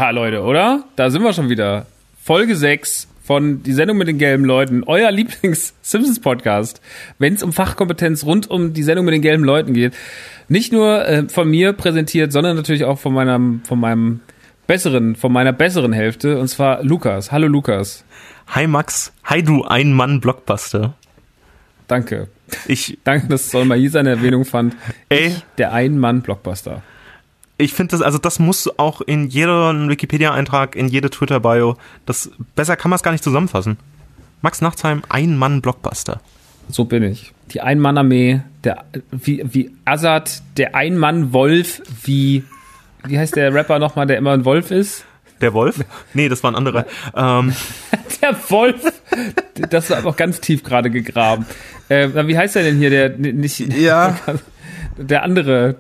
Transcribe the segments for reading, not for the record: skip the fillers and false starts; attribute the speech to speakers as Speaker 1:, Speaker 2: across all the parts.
Speaker 1: Ja, Leute, oder? Da sind wir schon wieder. Folge 6 von Die Sendung mit den gelben Leuten. Euer Lieblings-Simpsons-Podcast. Wenn es um Fachkompetenz rund um die Sendung mit den gelben Leuten geht. Nicht nur von mir präsentiert, sondern natürlich auch von meiner besseren Hälfte. Und zwar Lukas. Hallo Lukas.
Speaker 2: Hi Max. Hi du Ein-Mann-Blockbuster.
Speaker 1: Danke. Danke, dass es auch mal hier seine Erwähnung fand.
Speaker 2: Ey.
Speaker 1: Der Ein-Mann-Blockbuster.
Speaker 2: Ich finde das muss auch in jedem Wikipedia-Eintrag, in jede Twitter-Bio, besser kann man es gar nicht zusammenfassen. Max Nachtsheim, Ein-Mann-Blockbuster.
Speaker 1: So bin ich. Die Ein-Mann-Armee, wie Azad, der Ein-Mann-Wolf, wie heißt der Rapper nochmal, der immer ein Wolf ist?
Speaker 2: Der Wolf? Nee, das war ein anderer.
Speaker 1: Der Wolf, das war aber auch ganz tief gerade gegraben. Wie heißt der denn hier,
Speaker 2: Ja.
Speaker 1: Der andere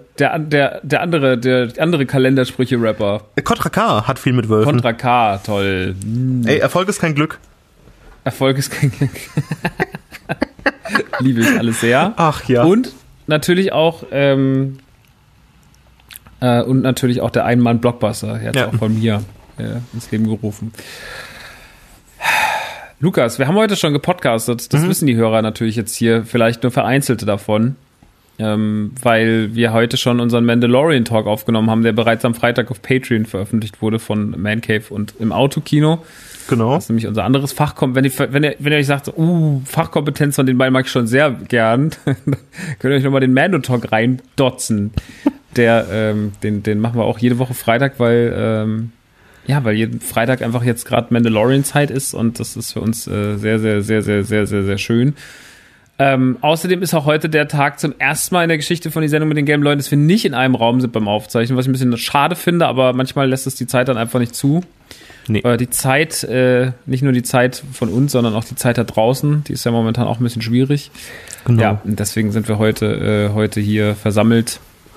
Speaker 1: Kalendersprüche-Rapper.
Speaker 2: Contra K hat viel mit Wölfen.
Speaker 1: Contra K, toll.
Speaker 2: Ey, Erfolg ist kein Glück.
Speaker 1: Erfolg ist kein Glück. Liebe ich alles sehr.
Speaker 2: Ach ja.
Speaker 1: Und natürlich auch der Ein-Mann-Blockbuster. Er hat es auch von mir ins Leben gerufen. Lukas, wir haben heute schon gepodcastet. Das wissen die Hörer natürlich jetzt hier, vielleicht nur vereinzelte davon. Weil wir heute schon unseren Mandalorian-Talk aufgenommen haben, der bereits am Freitag auf Patreon veröffentlicht wurde von Man Cave und im Autokino.
Speaker 2: Genau.
Speaker 1: Das ist nämlich unser anderes Fachkompetenz. Wenn ihr euch sagt, Fachkompetenz von den beiden mag ich schon sehr gern, dann könnt ihr euch nochmal den Mando-Talk reindotzen. Den machen wir auch jede Woche Freitag, weil jeden Freitag einfach jetzt gerade Mandalorian-Zeit ist und das ist für uns sehr, sehr, sehr, sehr, sehr, sehr, sehr schön. Außerdem ist auch heute der Tag zum ersten Mal in der Geschichte von die Sendung mit den gelben Leuten, dass wir nicht in einem Raum sind beim Aufzeichnen, was ich ein bisschen schade finde, aber manchmal lässt es die Zeit dann einfach nicht zu. Nee. Die Zeit, nicht nur die Zeit von uns, sondern auch die Zeit da draußen, die ist ja momentan auch ein bisschen schwierig. Genau. Ja, und deswegen sind wir heute hier versammelt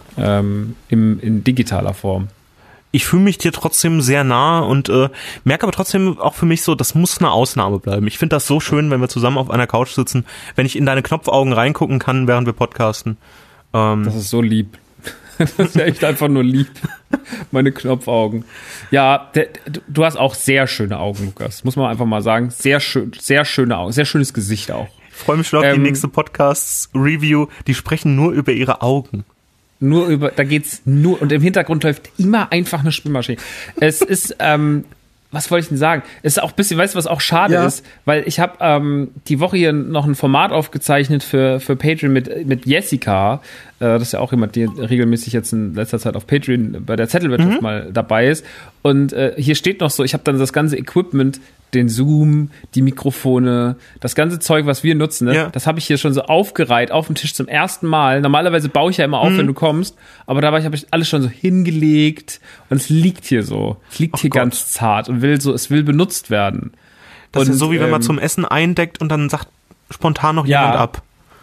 Speaker 1: in digitaler Form.
Speaker 2: Ich fühle mich dir trotzdem sehr nah und merke aber trotzdem auch für mich so, das muss eine Ausnahme bleiben. Ich finde das so schön, wenn wir zusammen auf einer Couch sitzen, wenn ich in deine Knopfaugen reingucken kann, während wir podcasten.
Speaker 1: Das ist so lieb. Das ist ja echt einfach nur lieb. Meine Knopfaugen. Ja, du hast auch sehr schöne Augen, Lukas. Muss man einfach mal sagen. Sehr schöne Augen. Sehr schönes Gesicht auch.
Speaker 2: Ich freue mich schon auf die nächste Podcasts-Review. Die sprechen nur über ihre Augen.
Speaker 1: Da geht's nur, und im Hintergrund läuft immer einfach eine Spülmaschine. Es ist, was wollte ich denn sagen? Es ist auch ein bisschen, weißt du, was auch schade ist? Weil ich habe die Woche hier noch ein Format aufgezeichnet für Patreon mit Jessica. Das ist ja auch jemand, der regelmäßig jetzt in letzter Zeit auf Patreon bei der Zettelwirtschaft mal dabei ist. Und hier steht noch so, ich habe dann das ganze Equipment, den Zoom, die Mikrofone, das ganze Zeug, was wir nutzen, ne? Das habe ich hier schon so aufgereiht auf dem Tisch zum ersten Mal. Normalerweise baue ich ja immer auf, wenn du kommst, aber dabei habe ich alles schon so hingelegt und es liegt hier so. Es liegt hier ganz zart und es will benutzt werden.
Speaker 2: Das ist so, wie wenn man zum Essen eindeckt und dann sagt spontan noch jemand ab.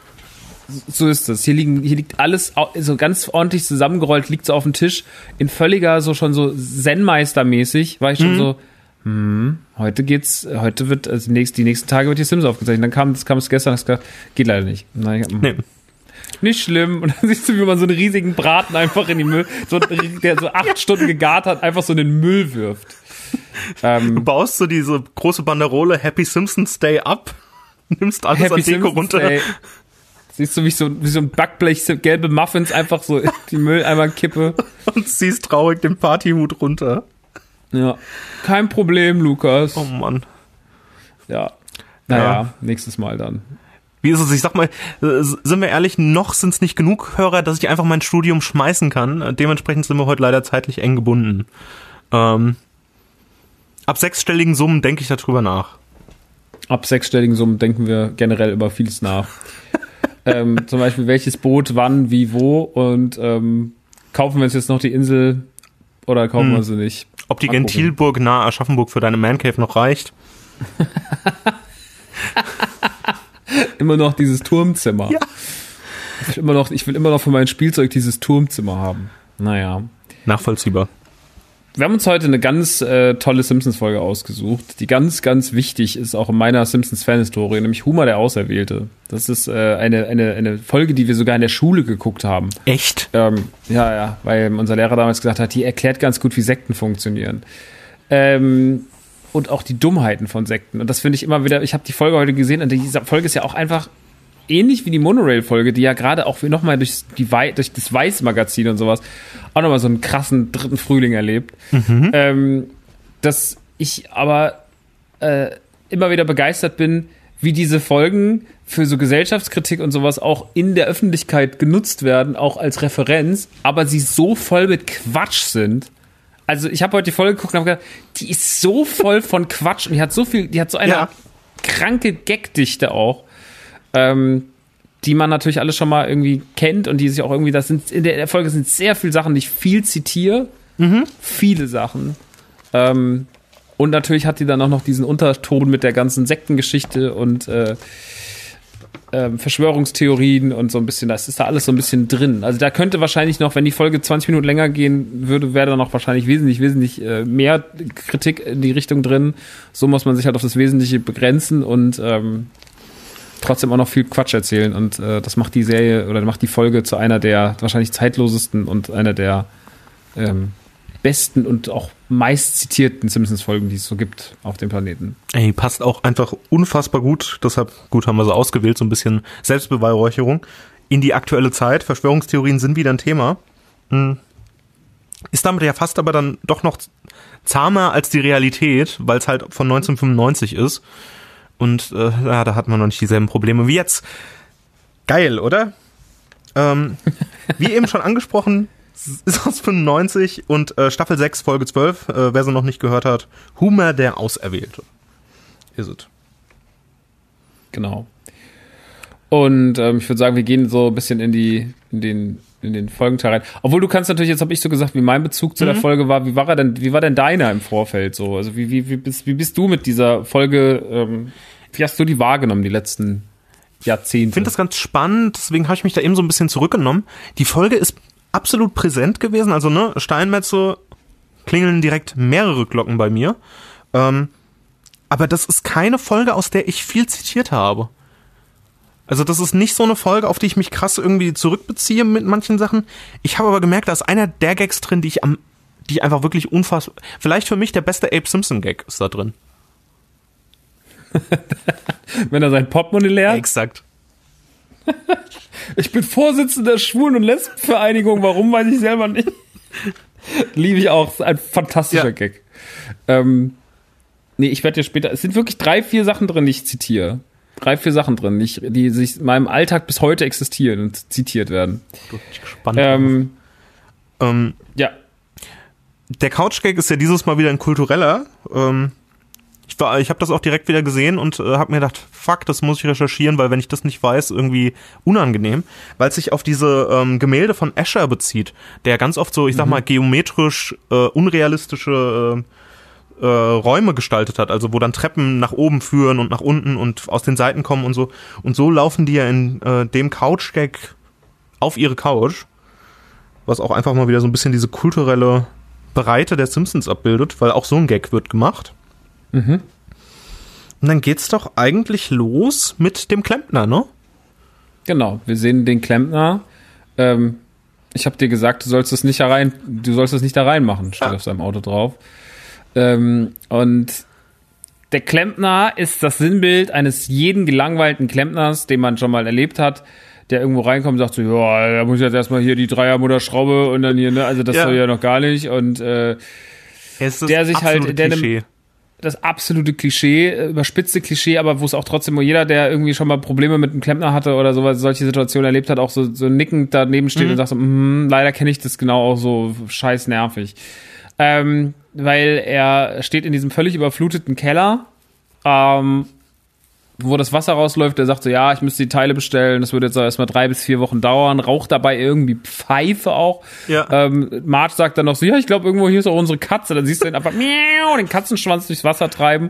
Speaker 1: So ist es. Hier liegt alles so ganz ordentlich zusammengerollt, liegt so auf dem Tisch in völliger, so schon so Zen-Meister-mäßig, war ich schon so, heute wird, also die nächsten Tage wird die Sims aufgezeichnet. Dann kam es gestern, das geht leider nicht. Nee. Nicht schlimm. Und dann siehst du, wie man so einen riesigen Braten einfach in die Müll, der so 8 Stunden gegart hat, einfach so in den Müll wirft.
Speaker 2: Du baust so diese große Banderole Happy Simpsons Day ab, nimmst alles
Speaker 1: Happy
Speaker 2: an Deko runter.
Speaker 1: Day. Siehst du, wie so ein Backblech gelbe Muffins einfach so in die Mülleimer kippe.
Speaker 2: Und ziehst traurig den Partyhut runter.
Speaker 1: Ja, kein Problem, Lukas.
Speaker 2: Oh Mann.
Speaker 1: Ja. Naja, nächstes Mal dann.
Speaker 2: Wie ist es? Ich sag mal, sind wir ehrlich, noch sind es nicht genug Hörer, dass ich einfach mein Studium schmeißen kann. Dementsprechend sind wir heute leider zeitlich eng gebunden. Ab 6-stelligen Summen denke ich darüber nach.
Speaker 1: Ab 6-stelligen Summen denken wir generell über vieles nach. Zum Beispiel, welches Boot, wann, wie, wo und kaufen wir uns jetzt noch die Insel oder kaufen wir sie nicht?
Speaker 2: Ob die Gentilburg nahe Aschaffenburg für deine Mancave noch reicht?
Speaker 1: Immer noch dieses Turmzimmer. Ja. Ich will immer noch für mein Spielzeug dieses Turmzimmer haben. Naja.
Speaker 2: Nachvollziehbar.
Speaker 1: Wir haben uns heute eine ganz tolle Simpsons-Folge ausgesucht, die ganz, ganz wichtig ist, auch in meiner Simpsons-Fan-Historie, nämlich Homer der Auserwählte. Das ist eine Folge, die wir sogar in der Schule geguckt haben.
Speaker 2: Echt?
Speaker 1: Ja, weil unser Lehrer damals gesagt hat, die erklärt ganz gut, wie Sekten funktionieren. Und auch die Dummheiten von Sekten. Und das finde ich immer wieder, ich habe die Folge heute gesehen und diese Folge ist ja auch einfach ähnlich wie die Monorail-Folge, die ja gerade auch nochmal durch das Weiß-Magazin und sowas auch nochmal so einen krassen dritten Frühling erlebt. Dass ich aber immer wieder begeistert bin, wie diese Folgen für so Gesellschaftskritik und sowas auch in der Öffentlichkeit genutzt werden, auch als Referenz, aber sie so voll mit Quatsch sind. Also ich habe heute die Folge geguckt und habe gedacht, die ist so voll von Quatsch und die hat so eine kranke Gagdichte auch, die man natürlich alle schon mal irgendwie kennt und die sich auch irgendwie, in der Folge sind sehr viele Sachen, die ich viel zitiere, viele Sachen. Und natürlich hat die dann auch noch diesen Unterton mit der ganzen Sektengeschichte und Verschwörungstheorien und so ein bisschen, das ist da alles so ein bisschen drin. Also da könnte wahrscheinlich noch, wenn die Folge 20 Minuten länger gehen würde, wäre da noch wahrscheinlich wesentlich mehr Kritik in die Richtung drin. So muss man sich halt auf das Wesentliche begrenzen und trotzdem auch noch viel Quatsch erzählen. Und das macht die Serie oder macht die Folge zu einer der wahrscheinlich zeitlosesten und einer der besten und auch meist zitierten Simpsons-Folgen, die es so gibt auf dem Planeten.
Speaker 2: Ey, passt auch einfach unfassbar gut, deshalb, gut, haben wir sie ausgewählt, so ein bisschen Selbstbeweihräucherung in die aktuelle Zeit. Verschwörungstheorien sind wieder ein Thema. Ist damit ja fast aber dann doch noch zahmer als die Realität, weil es halt von 1995 ist. Und da hat man noch nicht dieselben Probleme wie jetzt. Geil, oder? Wie eben schon angesprochen, ist aus 95 und Staffel 6, Folge 12, wer sie noch nicht gehört hat, Homer der Auserwählte. Ist es.
Speaker 1: Genau. Und ich würde sagen, wir gehen so ein bisschen in den Folgenteil rein. Obwohl du kannst natürlich, jetzt habe ich so gesagt, wie mein Bezug zu der Folge war, wie war denn deiner im Vorfeld so? Also wie bist du mit dieser Folge, wie hast du die wahrgenommen, die letzten Jahrzehnte?
Speaker 2: Ich finde das ganz spannend, deswegen habe ich mich da eben so ein bisschen zurückgenommen. Die Folge ist absolut präsent gewesen, also Steinmetze klingeln direkt mehrere Glocken bei mir. Aber das ist keine Folge, aus der ich viel zitiert habe. Also das ist nicht so eine Folge, auf die ich mich krass irgendwie zurückbeziehe mit manchen Sachen. Ich habe aber gemerkt, da ist einer der Gags drin, die ich einfach wirklich unfassbar... Vielleicht für mich der beste Abe Simpson-Gag ist da drin.
Speaker 1: Wenn er sein Portemonnaie leert?
Speaker 2: Exakt.
Speaker 1: Ich bin Vorsitzender der Schwulen- und Lesbenvereinigung. Warum, weiß ich selber nicht. Liebe ich auch. Ist ein fantastischer Gag. Ich werde dir später... Es sind wirklich 3-4 Sachen drin, die ich zitiere. 3-4 Sachen drin, die sich in meinem Alltag bis heute existieren und zitiert werden.
Speaker 2: Ich bin gespannt.
Speaker 1: Ja.
Speaker 2: Der Couch-Gag ist ja dieses Mal wieder ein kultureller. Ich habe das auch direkt wieder gesehen und habe mir gedacht, fuck, das muss ich recherchieren, weil wenn ich das nicht weiß, irgendwie unangenehm, weil es sich auf diese Gemälde von Escher bezieht, der ganz oft so, ich sag mal, geometrisch unrealistische Räume gestaltet hat, also wo dann Treppen nach oben führen und nach unten und aus den Seiten kommen und so. Und so laufen die ja in dem Couch-Gag auf ihre Couch, was auch einfach mal wieder so ein bisschen diese kulturelle Breite der Simpsons abbildet, weil auch so ein Gag wird gemacht. Und dann geht's doch eigentlich los mit dem Klempner, ne?
Speaker 1: Genau, wir sehen den Klempner. Ich habe dir gesagt, du sollst es nicht da reinmachen, steht auf seinem Auto drauf. Und der Klempner ist das Sinnbild eines jeden gelangweilten Klempners, den man schon mal erlebt hat, der irgendwo reinkommt und sagt so, ja, da muss ich jetzt erstmal hier die Dreiermutterschraube und dann hier, ne, also das soll ja noch gar nicht. Und der sich halt, das absolute Klischee, überspitzte Klischee, aber wo es auch trotzdem jeder, der irgendwie schon mal Probleme mit einem Klempner hatte oder sowas, solche Situationen erlebt hat, auch so nickend daneben steht und sagt so, leider kenne ich das genau auch so, scheiß nervig. Weil er steht in diesem völlig überfluteten Keller, wo das Wasser rausläuft, der sagt so, ja, ich müsste die Teile bestellen, das würde jetzt erstmal 3 bis 4 Wochen dauern, raucht dabei irgendwie Pfeife auch. Ja. Marge sagt dann noch so, ja, ich glaube, irgendwo hier ist auch unsere Katze, dann siehst du ihn einfach den Katzenschwanz durchs Wasser treiben.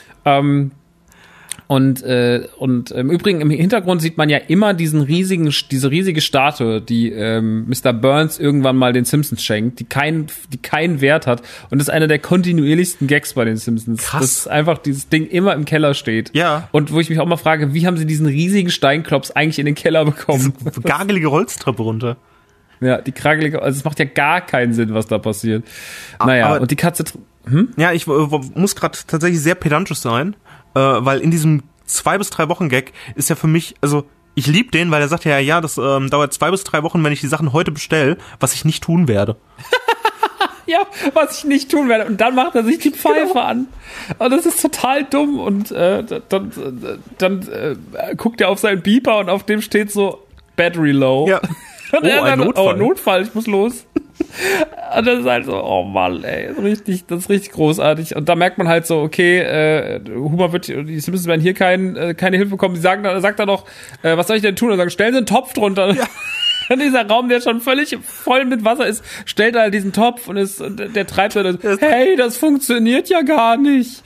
Speaker 1: Und im Übrigen im Hintergrund sieht man ja immer diese riesige Statue, die Mr. Burns irgendwann mal den Simpsons schenkt, die keinen Wert hat. Und das ist einer der kontinuierlichsten Gags bei den Simpsons. Krass. Dass einfach dieses Ding immer im Keller steht. Ja. Und wo ich mich auch mal frage, wie haben sie diesen riesigen Steinklops eigentlich in den Keller bekommen?
Speaker 2: Diese gagelige Holztreppe runter.
Speaker 1: Ja, die krakelige, also es macht ja gar keinen Sinn, was da passiert. Naja,
Speaker 2: aber,
Speaker 1: und die Katze,
Speaker 2: Ja, ich muss gerade tatsächlich sehr pedantisch sein, weil in diesem 2 bis 3 Wochen Gag ist ja für mich, also ich liebe den, weil er sagt ja, das dauert 2 bis 3 Wochen, wenn ich die Sachen heute bestelle, was ich nicht tun werde.
Speaker 1: ja, was ich nicht tun werde. Und dann macht er sich die Pfeife an. Und das ist total dumm. Und dann guckt er auf seinen Beeper und auf dem steht so Battery Low.
Speaker 2: Ja.
Speaker 1: Und
Speaker 2: ein Notfall.
Speaker 1: Notfall, ich muss los. Und das ist halt so, oh Mann, ey, das ist richtig großartig. Und da merkt man halt so, okay, Homer die Simpsons werden hier keine Hilfe bekommen. Sie sagt dann noch, was soll ich denn tun? Und sagen, stellen Sie einen Topf drunter. Ja. Und dieser Raum, der schon völlig voll mit Wasser ist, stellt halt diesen Topf und der treibt dann, hey, das funktioniert ja gar nicht.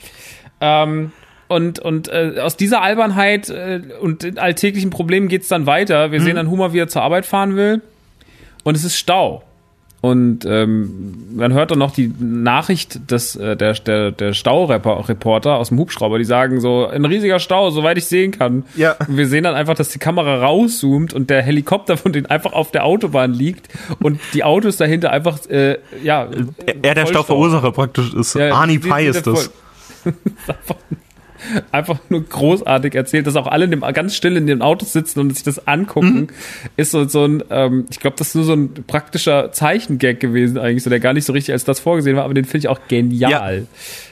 Speaker 1: Und aus dieser Albernheit und den alltäglichen Problemen geht's dann weiter. Wir sehen dann Homer, wie er zur Arbeit fahren will. Und es ist Stau. Und man hört dann noch die Nachricht der Staureporter aus dem Hubschrauber, die sagen so, ein riesiger Stau, soweit ich sehen kann.
Speaker 2: Ja.
Speaker 1: Und wir sehen dann einfach, dass die Kamera rauszoomt und der Helikopter von denen einfach auf der Autobahn liegt und die Autos dahinter einfach,
Speaker 2: er der Stauverursacher praktisch ist.
Speaker 1: Ja,
Speaker 2: Arnie Pie ist das.
Speaker 1: Einfach nur großartig erzählt, dass auch alle ganz still in den Autos sitzen und sich das angucken, ist so ein, ich glaube, das ist nur so ein praktischer Zeichengag gewesen eigentlich, so der gar nicht so richtig als das vorgesehen war, aber den finde ich auch genial.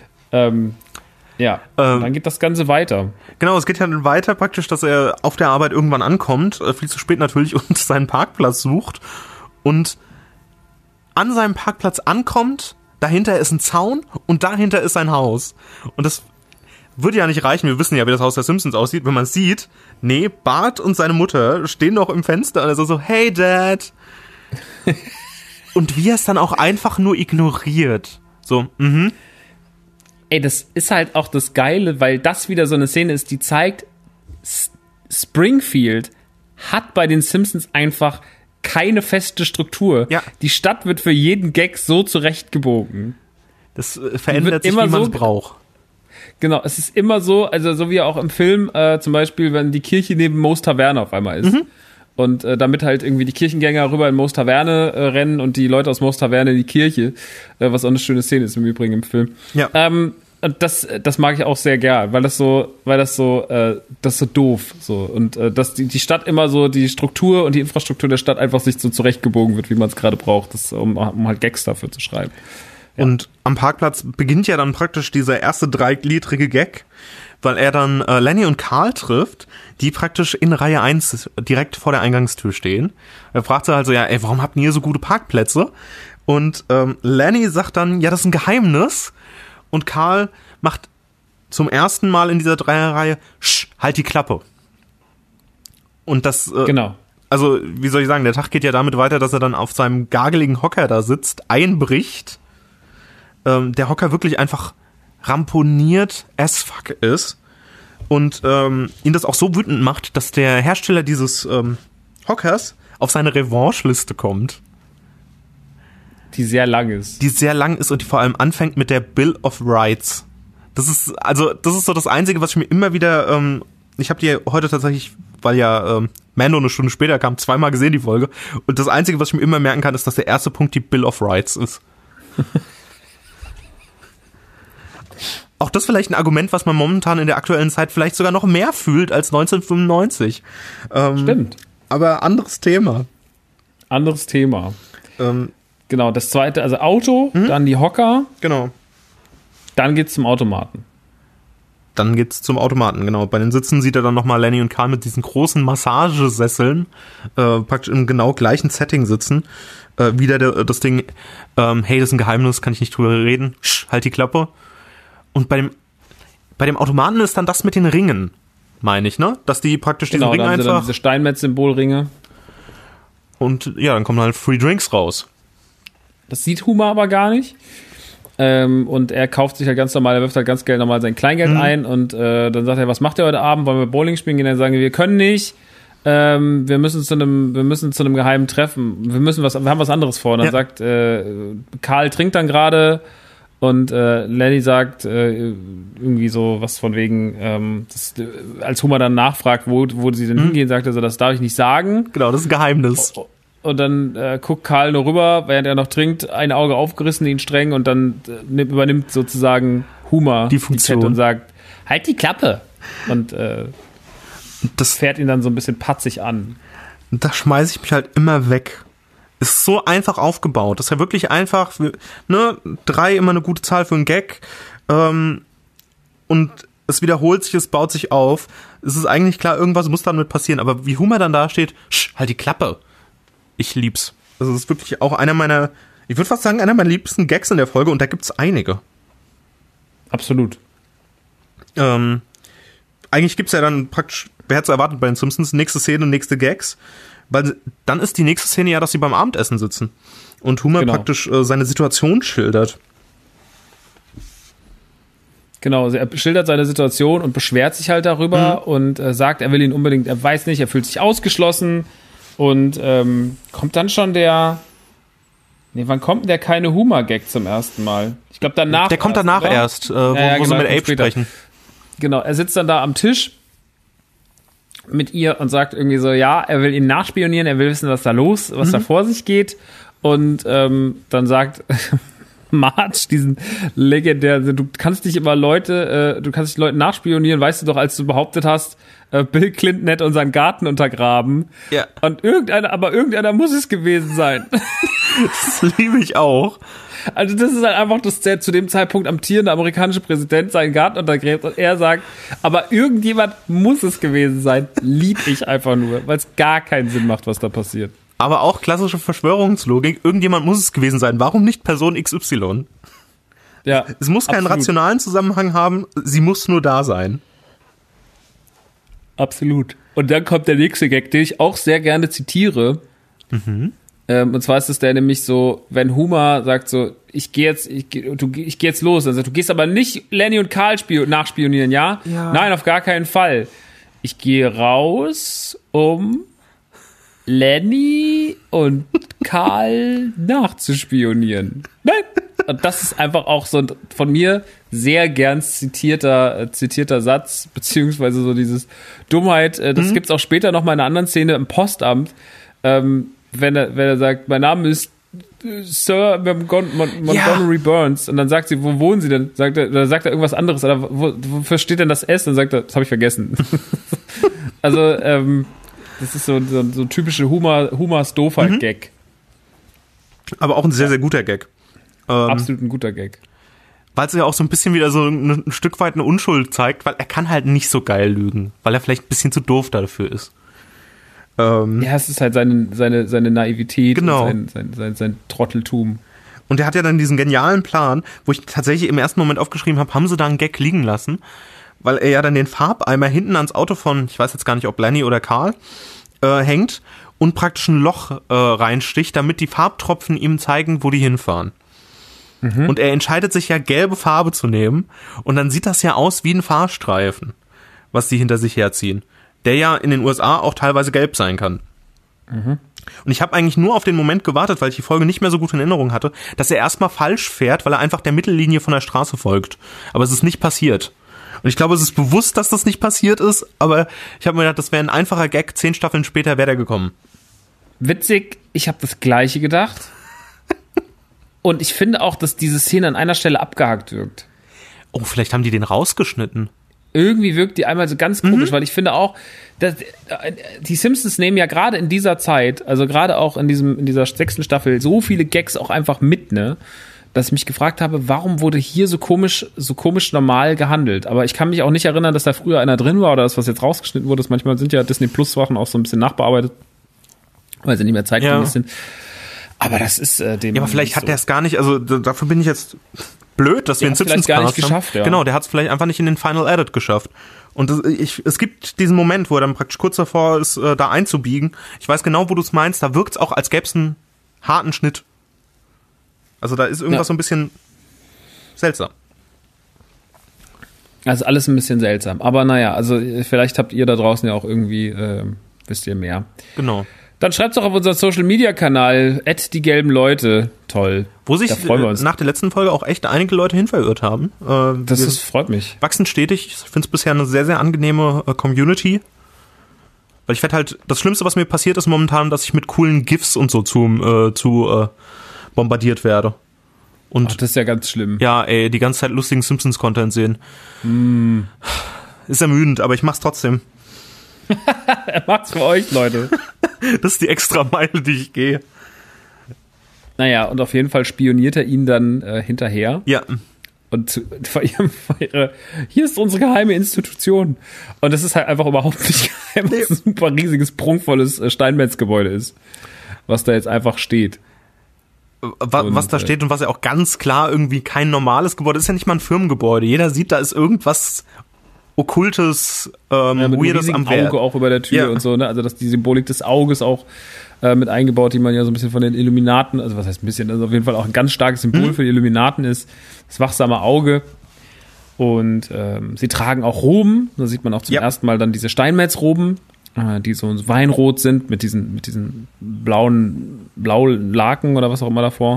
Speaker 1: Dann geht das Ganze weiter.
Speaker 2: Genau, es geht ja dann weiter praktisch, dass er auf der Arbeit irgendwann ankommt, viel zu spät natürlich, und seinen Parkplatz sucht und an seinem Parkplatz ankommt, dahinter ist ein Zaun und dahinter ist ein Haus. Und das würde ja nicht reichen, wir wissen ja, wie das Haus der Simpsons aussieht, wenn man sieht, nee, Bart und seine Mutter stehen noch im Fenster und er so, hey Dad. Und wie er es dann auch einfach nur ignoriert. So,
Speaker 1: Ey, das ist halt auch das Geile, weil das wieder so eine Szene ist, die zeigt, Springfield hat bei den Simpsons einfach keine feste Struktur.
Speaker 2: Ja.
Speaker 1: Die Stadt wird für jeden Gag so zurechtgebogen.
Speaker 2: Das verändert sich, wie man es braucht.
Speaker 1: Genau, es ist immer so, also so wie auch im Film, zum Beispiel, wenn die Kirche neben Moe's Taverne auf einmal ist. Und damit halt irgendwie die Kirchengänger rüber in Moe's Taverne rennen und die Leute aus Moe's Taverne in die Kirche, was auch eine schöne Szene ist im Übrigen im Film.
Speaker 2: Ja.
Speaker 1: Und das mag ich auch sehr gern, weil das so doof, so. Und dass die Stadt immer so, die Struktur und die Infrastruktur der Stadt einfach sich so zurechtgebogen wird, wie man es gerade braucht, um halt Gags dafür zu schreiben. Ja.
Speaker 2: Und am Parkplatz beginnt ja dann praktisch dieser erste dreigliedrige Gag, weil er dann Lenny und Carl trifft, die praktisch in Reihe 1 direkt vor der Eingangstür stehen. Er fragt sie halt so, ja, ey, warum habt ihr hier so gute Parkplätze? Und Lenny sagt dann, ja, das ist ein Geheimnis. Und Carl macht zum ersten Mal in dieser Dreierreihe, halt die Klappe. Und das,
Speaker 1: genau.
Speaker 2: Also, wie soll ich sagen, der Tag geht ja damit weiter, dass er dann auf seinem gargeligen Hocker da sitzt, einbricht, der Hocker wirklich einfach ramponiert as fuck ist und ihn das auch so wütend macht, dass der Hersteller dieses Hockers auf seine Revanche-Liste kommt.
Speaker 1: Die sehr lang ist.
Speaker 2: Die sehr lang ist und die vor allem anfängt mit der Bill of Rights. Das ist so das Einzige, was ich mir immer wieder, ich habe die heute tatsächlich, weil ja Mando eine Stunde später kam, zweimal gesehen, die Folge. Und das Einzige, was ich mir immer merken kann, ist, dass der erste Punkt die Bill of Rights ist. Auch das vielleicht ein Argument, was man momentan in der aktuellen Zeit vielleicht sogar noch mehr fühlt als 1995.
Speaker 1: Stimmt.
Speaker 2: Aber anderes Thema.
Speaker 1: Genau, das zweite, also Auto, dann die Hocker.
Speaker 2: Genau.
Speaker 1: Dann geht's zum Automaten.
Speaker 2: Genau. Bei den Sitzen sieht er dann nochmal Lenny und Carl mit diesen großen Massagesesseln praktisch im genau gleichen Setting sitzen. Wieder das Ding, hey, das ist ein Geheimnis, kann ich nicht drüber reden. Halt die Klappe. Und bei dem Automaten ist dann das mit den Ringen, meine ich, ne? Dass die praktisch diesen Ring einfach... Genau,
Speaker 1: diese Steinmetz-Symbolringe.
Speaker 2: Und ja, dann kommen halt Free Drinks raus.
Speaker 1: Das sieht Homer aber gar nicht. Und er kauft sich halt ganz normal, er wirft halt ganz normal sein Kleingeld ein und dann sagt er, was macht ihr heute Abend? Wollen wir Bowling spielen gehen? Dann sagen wir können nicht. Wir müssen zu einem geheimen Treffen. Wir haben was anderes vor. Und dann sagt Carl trinkt dann gerade und Lenny sagt irgendwie so was von wegen, als Homer dann nachfragt, wo sie denn hingehen, sagt er so, das darf ich nicht sagen.
Speaker 2: Genau, das ist ein Geheimnis.
Speaker 1: und dann guckt Karl nur rüber, während er noch trinkt, ein Auge aufgerissen, ihn streng und dann übernimmt sozusagen Huma
Speaker 2: die Funktion
Speaker 1: und sagt, halt die Klappe und das fährt ihn dann so ein bisschen patzig an.
Speaker 2: Da schmeiße ich mich halt immer weg. Ist so einfach aufgebaut. Das ist ja wirklich einfach, 3 immer eine gute Zahl für einen Gag. Und es wiederholt sich, es baut sich auf. Es ist eigentlich klar, irgendwas muss damit passieren. Aber wie Huma dann da steht, halt die Klappe. Ich lieb's. Also es ist wirklich auch einer meiner liebsten Gags in der Folge und da gibt's einige.
Speaker 1: Absolut.
Speaker 2: Eigentlich gibt's ja dann praktisch, wer hätte es erwartet bei den Simpsons, nächste Szene und nächste Gags. Weil dann ist die nächste Szene ja, dass sie beim Abendessen sitzen. Und Homer praktisch seine Situation schildert.
Speaker 1: Genau, also er schildert seine Situation und beschwert sich halt darüber und sagt, er will ihn unbedingt, er weiß nicht, er fühlt sich ausgeschlossen und kommt dann schon wann kommt denn der keine Humor-Gag zum ersten Mal? Ich glaube danach.
Speaker 2: Der kommt danach erst, wo sie mit Abe sprechen.
Speaker 1: Genau, er sitzt dann da am Tisch mit ihr und sagt irgendwie so, ja, er will ihn nachspionieren, er will wissen, was da vor sich geht und dann sagt Marge diesen legendären, du kannst nicht Leuten nachspionieren, weißt du doch, als du behauptet hast, Bill Clinton hätte unseren Garten untergraben.
Speaker 2: Ja.
Speaker 1: Und irgendeiner muss es gewesen sein.
Speaker 2: Das liebe ich auch.
Speaker 1: Also das ist halt einfach, dass der zu dem Zeitpunkt amtierende amerikanische Präsident seinen Garten untergräbt und er sagt, aber irgendjemand muss es gewesen sein. Lieb ich einfach nur, weil es gar keinen Sinn macht, was da passiert.
Speaker 2: Aber auch klassische Verschwörungslogik, irgendjemand muss es gewesen sein. Warum nicht Person XY?
Speaker 1: Ja,
Speaker 2: es muss keinen rationalen Zusammenhang haben, sie muss nur da sein.
Speaker 1: Absolut. Und dann kommt der nächste Gag, den ich auch sehr gerne zitiere. Und zwar ist es der nämlich so, wenn Homer sagt so, ich gehe jetzt los. Also du gehst aber nicht Lenny und Karl nachspionieren, ja? Nein, auf gar keinen Fall. Ich gehe raus, um Lenny und Karl nachzuspionieren. Nein. Und das ist einfach auch so ein von mir sehr gern zitierter Satz, beziehungsweise so dieses Dummheit. Das gibt's auch später noch mal in einer anderen Szene im Postamt, wenn er sagt, mein Name ist Sir Montgomery Burns, und dann sagt sie, wo wohnen Sie denn? Sagt er irgendwas anderes, oder wofür steht denn das S? Dann sagt er, das habe ich vergessen. Also, das ist so typische Humors Doofheit-Gag.
Speaker 2: Aber auch ein sehr, sehr guter Gag.
Speaker 1: Absolut ein guter Gag.
Speaker 2: Weil es ja auch so ein bisschen wieder so ein Stück weit eine Unschuld zeigt, weil er kann halt nicht so geil lügen, weil er vielleicht ein bisschen zu doof dafür ist.
Speaker 1: Ja, es ist halt seine Naivität,
Speaker 2: genau.
Speaker 1: Und sein Trotteltum.
Speaker 2: Und er hat ja dann diesen genialen Plan, wo ich tatsächlich im ersten Moment aufgeschrieben habe, haben sie da einen Gag liegen lassen, weil er ja dann den Farbeimer hinten ans Auto von, ich weiß jetzt gar nicht, ob Lenny oder Karl, hängt und praktisch ein Loch reinsticht, damit die Farbtropfen ihm zeigen, wo die hinfahren. Und er entscheidet sich ja, gelbe Farbe zu nehmen, und dann sieht das ja aus wie ein Fahrstreifen, was die hinter sich herziehen, der ja in den USA auch teilweise gelb sein kann. Und ich habe eigentlich nur auf den Moment gewartet, weil ich die Folge nicht mehr so gut in Erinnerung hatte, dass er erstmal falsch fährt, weil er einfach der Mittellinie von der Straße folgt. Aber es ist nicht passiert. Und ich glaube, es ist bewusst, dass das nicht passiert ist, aber ich habe mir gedacht, das wäre ein einfacher Gag, 10 Staffeln später wäre der gekommen.
Speaker 1: Witzig, ich habe das Gleiche gedacht. Und ich finde auch, dass diese Szene an einer Stelle abgehakt wirkt.
Speaker 2: Oh, vielleicht haben die den rausgeschnitten.
Speaker 1: Irgendwie wirkt die einmal so ganz komisch, weil ich finde auch, dass die Simpsons nehmen ja gerade in dieser Zeit, also gerade auch in dieser 6. Staffel, so viele Gags auch einfach mit, ne? Dass ich mich gefragt habe, warum wurde hier so komisch normal gehandelt? Aber ich kann mich auch nicht erinnern, dass da früher einer drin war oder das, was jetzt rausgeschnitten wurde. Manchmal sind ja Disney Plus Sachen auch so ein bisschen nachbearbeitet, weil sie nicht mehr zeitgemäß sind. Aber das ist dem.
Speaker 2: Ja, aber vielleicht hat der es gar nicht, also dafür bin ich jetzt blöd, dass wir in Simpsons
Speaker 1: gar nicht geschafft, ja.
Speaker 2: Genau, der hat es vielleicht einfach nicht in den Final Edit geschafft. Und es gibt diesen Moment, wo er dann praktisch kurz davor ist, da einzubiegen. Ich weiß genau, wo du es meinst, da wirkt es auch, als gäbe es einen harten Schnitt. Also da ist irgendwas so ein bisschen seltsam.
Speaker 1: Also alles ein bisschen seltsam. Aber naja, also vielleicht habt ihr da draußen ja auch irgendwie, wisst ihr mehr.
Speaker 2: Genau.
Speaker 1: Dann schreibt's doch auf unseren Social-Media-Kanal, @diegelbenleute. Toll.
Speaker 2: Wo sich nach der letzten Folge auch echt einige Leute hin verirrt haben.
Speaker 1: Freut mich.
Speaker 2: Wachsen stetig. Ich finde es bisher eine sehr, sehr angenehme Community. Weil ich werde halt, das Schlimmste, was mir passiert ist momentan, dass ich mit coolen GIFs und so zu bombardiert werde. Und
Speaker 1: Ach, das ist ja ganz schlimm.
Speaker 2: ja, ey, die ganze Zeit lustigen Simpsons-Content sehen. Ist ermüdend, aber ich mach's trotzdem.
Speaker 1: Er macht's für euch, Leute.
Speaker 2: Das ist die extra Meile, die ich gehe.
Speaker 1: Naja, und auf jeden Fall spioniert er ihn dann hinterher.
Speaker 2: Ja.
Speaker 1: Und hier ist unsere geheime Institution. Und das ist halt einfach überhaupt nicht geheim, weil es ein super riesiges, prunkvolles Steinmetzgebäude ist, was da jetzt einfach steht.
Speaker 2: Was da steht und was ja auch ganz klar irgendwie kein normales Gebäude ist, ja nicht mal ein Firmengebäude. Jeder sieht, da ist irgendwas Okkultes,
Speaker 1: mit
Speaker 2: Weirdes am Werk.
Speaker 1: Auge auch über der Tür und so, ne? Also dass die Symbolik des Auges auch mit eingebaut, die man ja so ein bisschen von den Illuminaten, also was heißt ein bisschen, also auf jeden Fall auch ein ganz starkes Symbol für die Illuminaten ist, das wachsame Auge. Und sie tragen auch Roben, da sieht man auch zum ersten Mal dann diese Steinmetzroben, die so weinrot sind mit diesen blauen Laken oder was auch immer davor.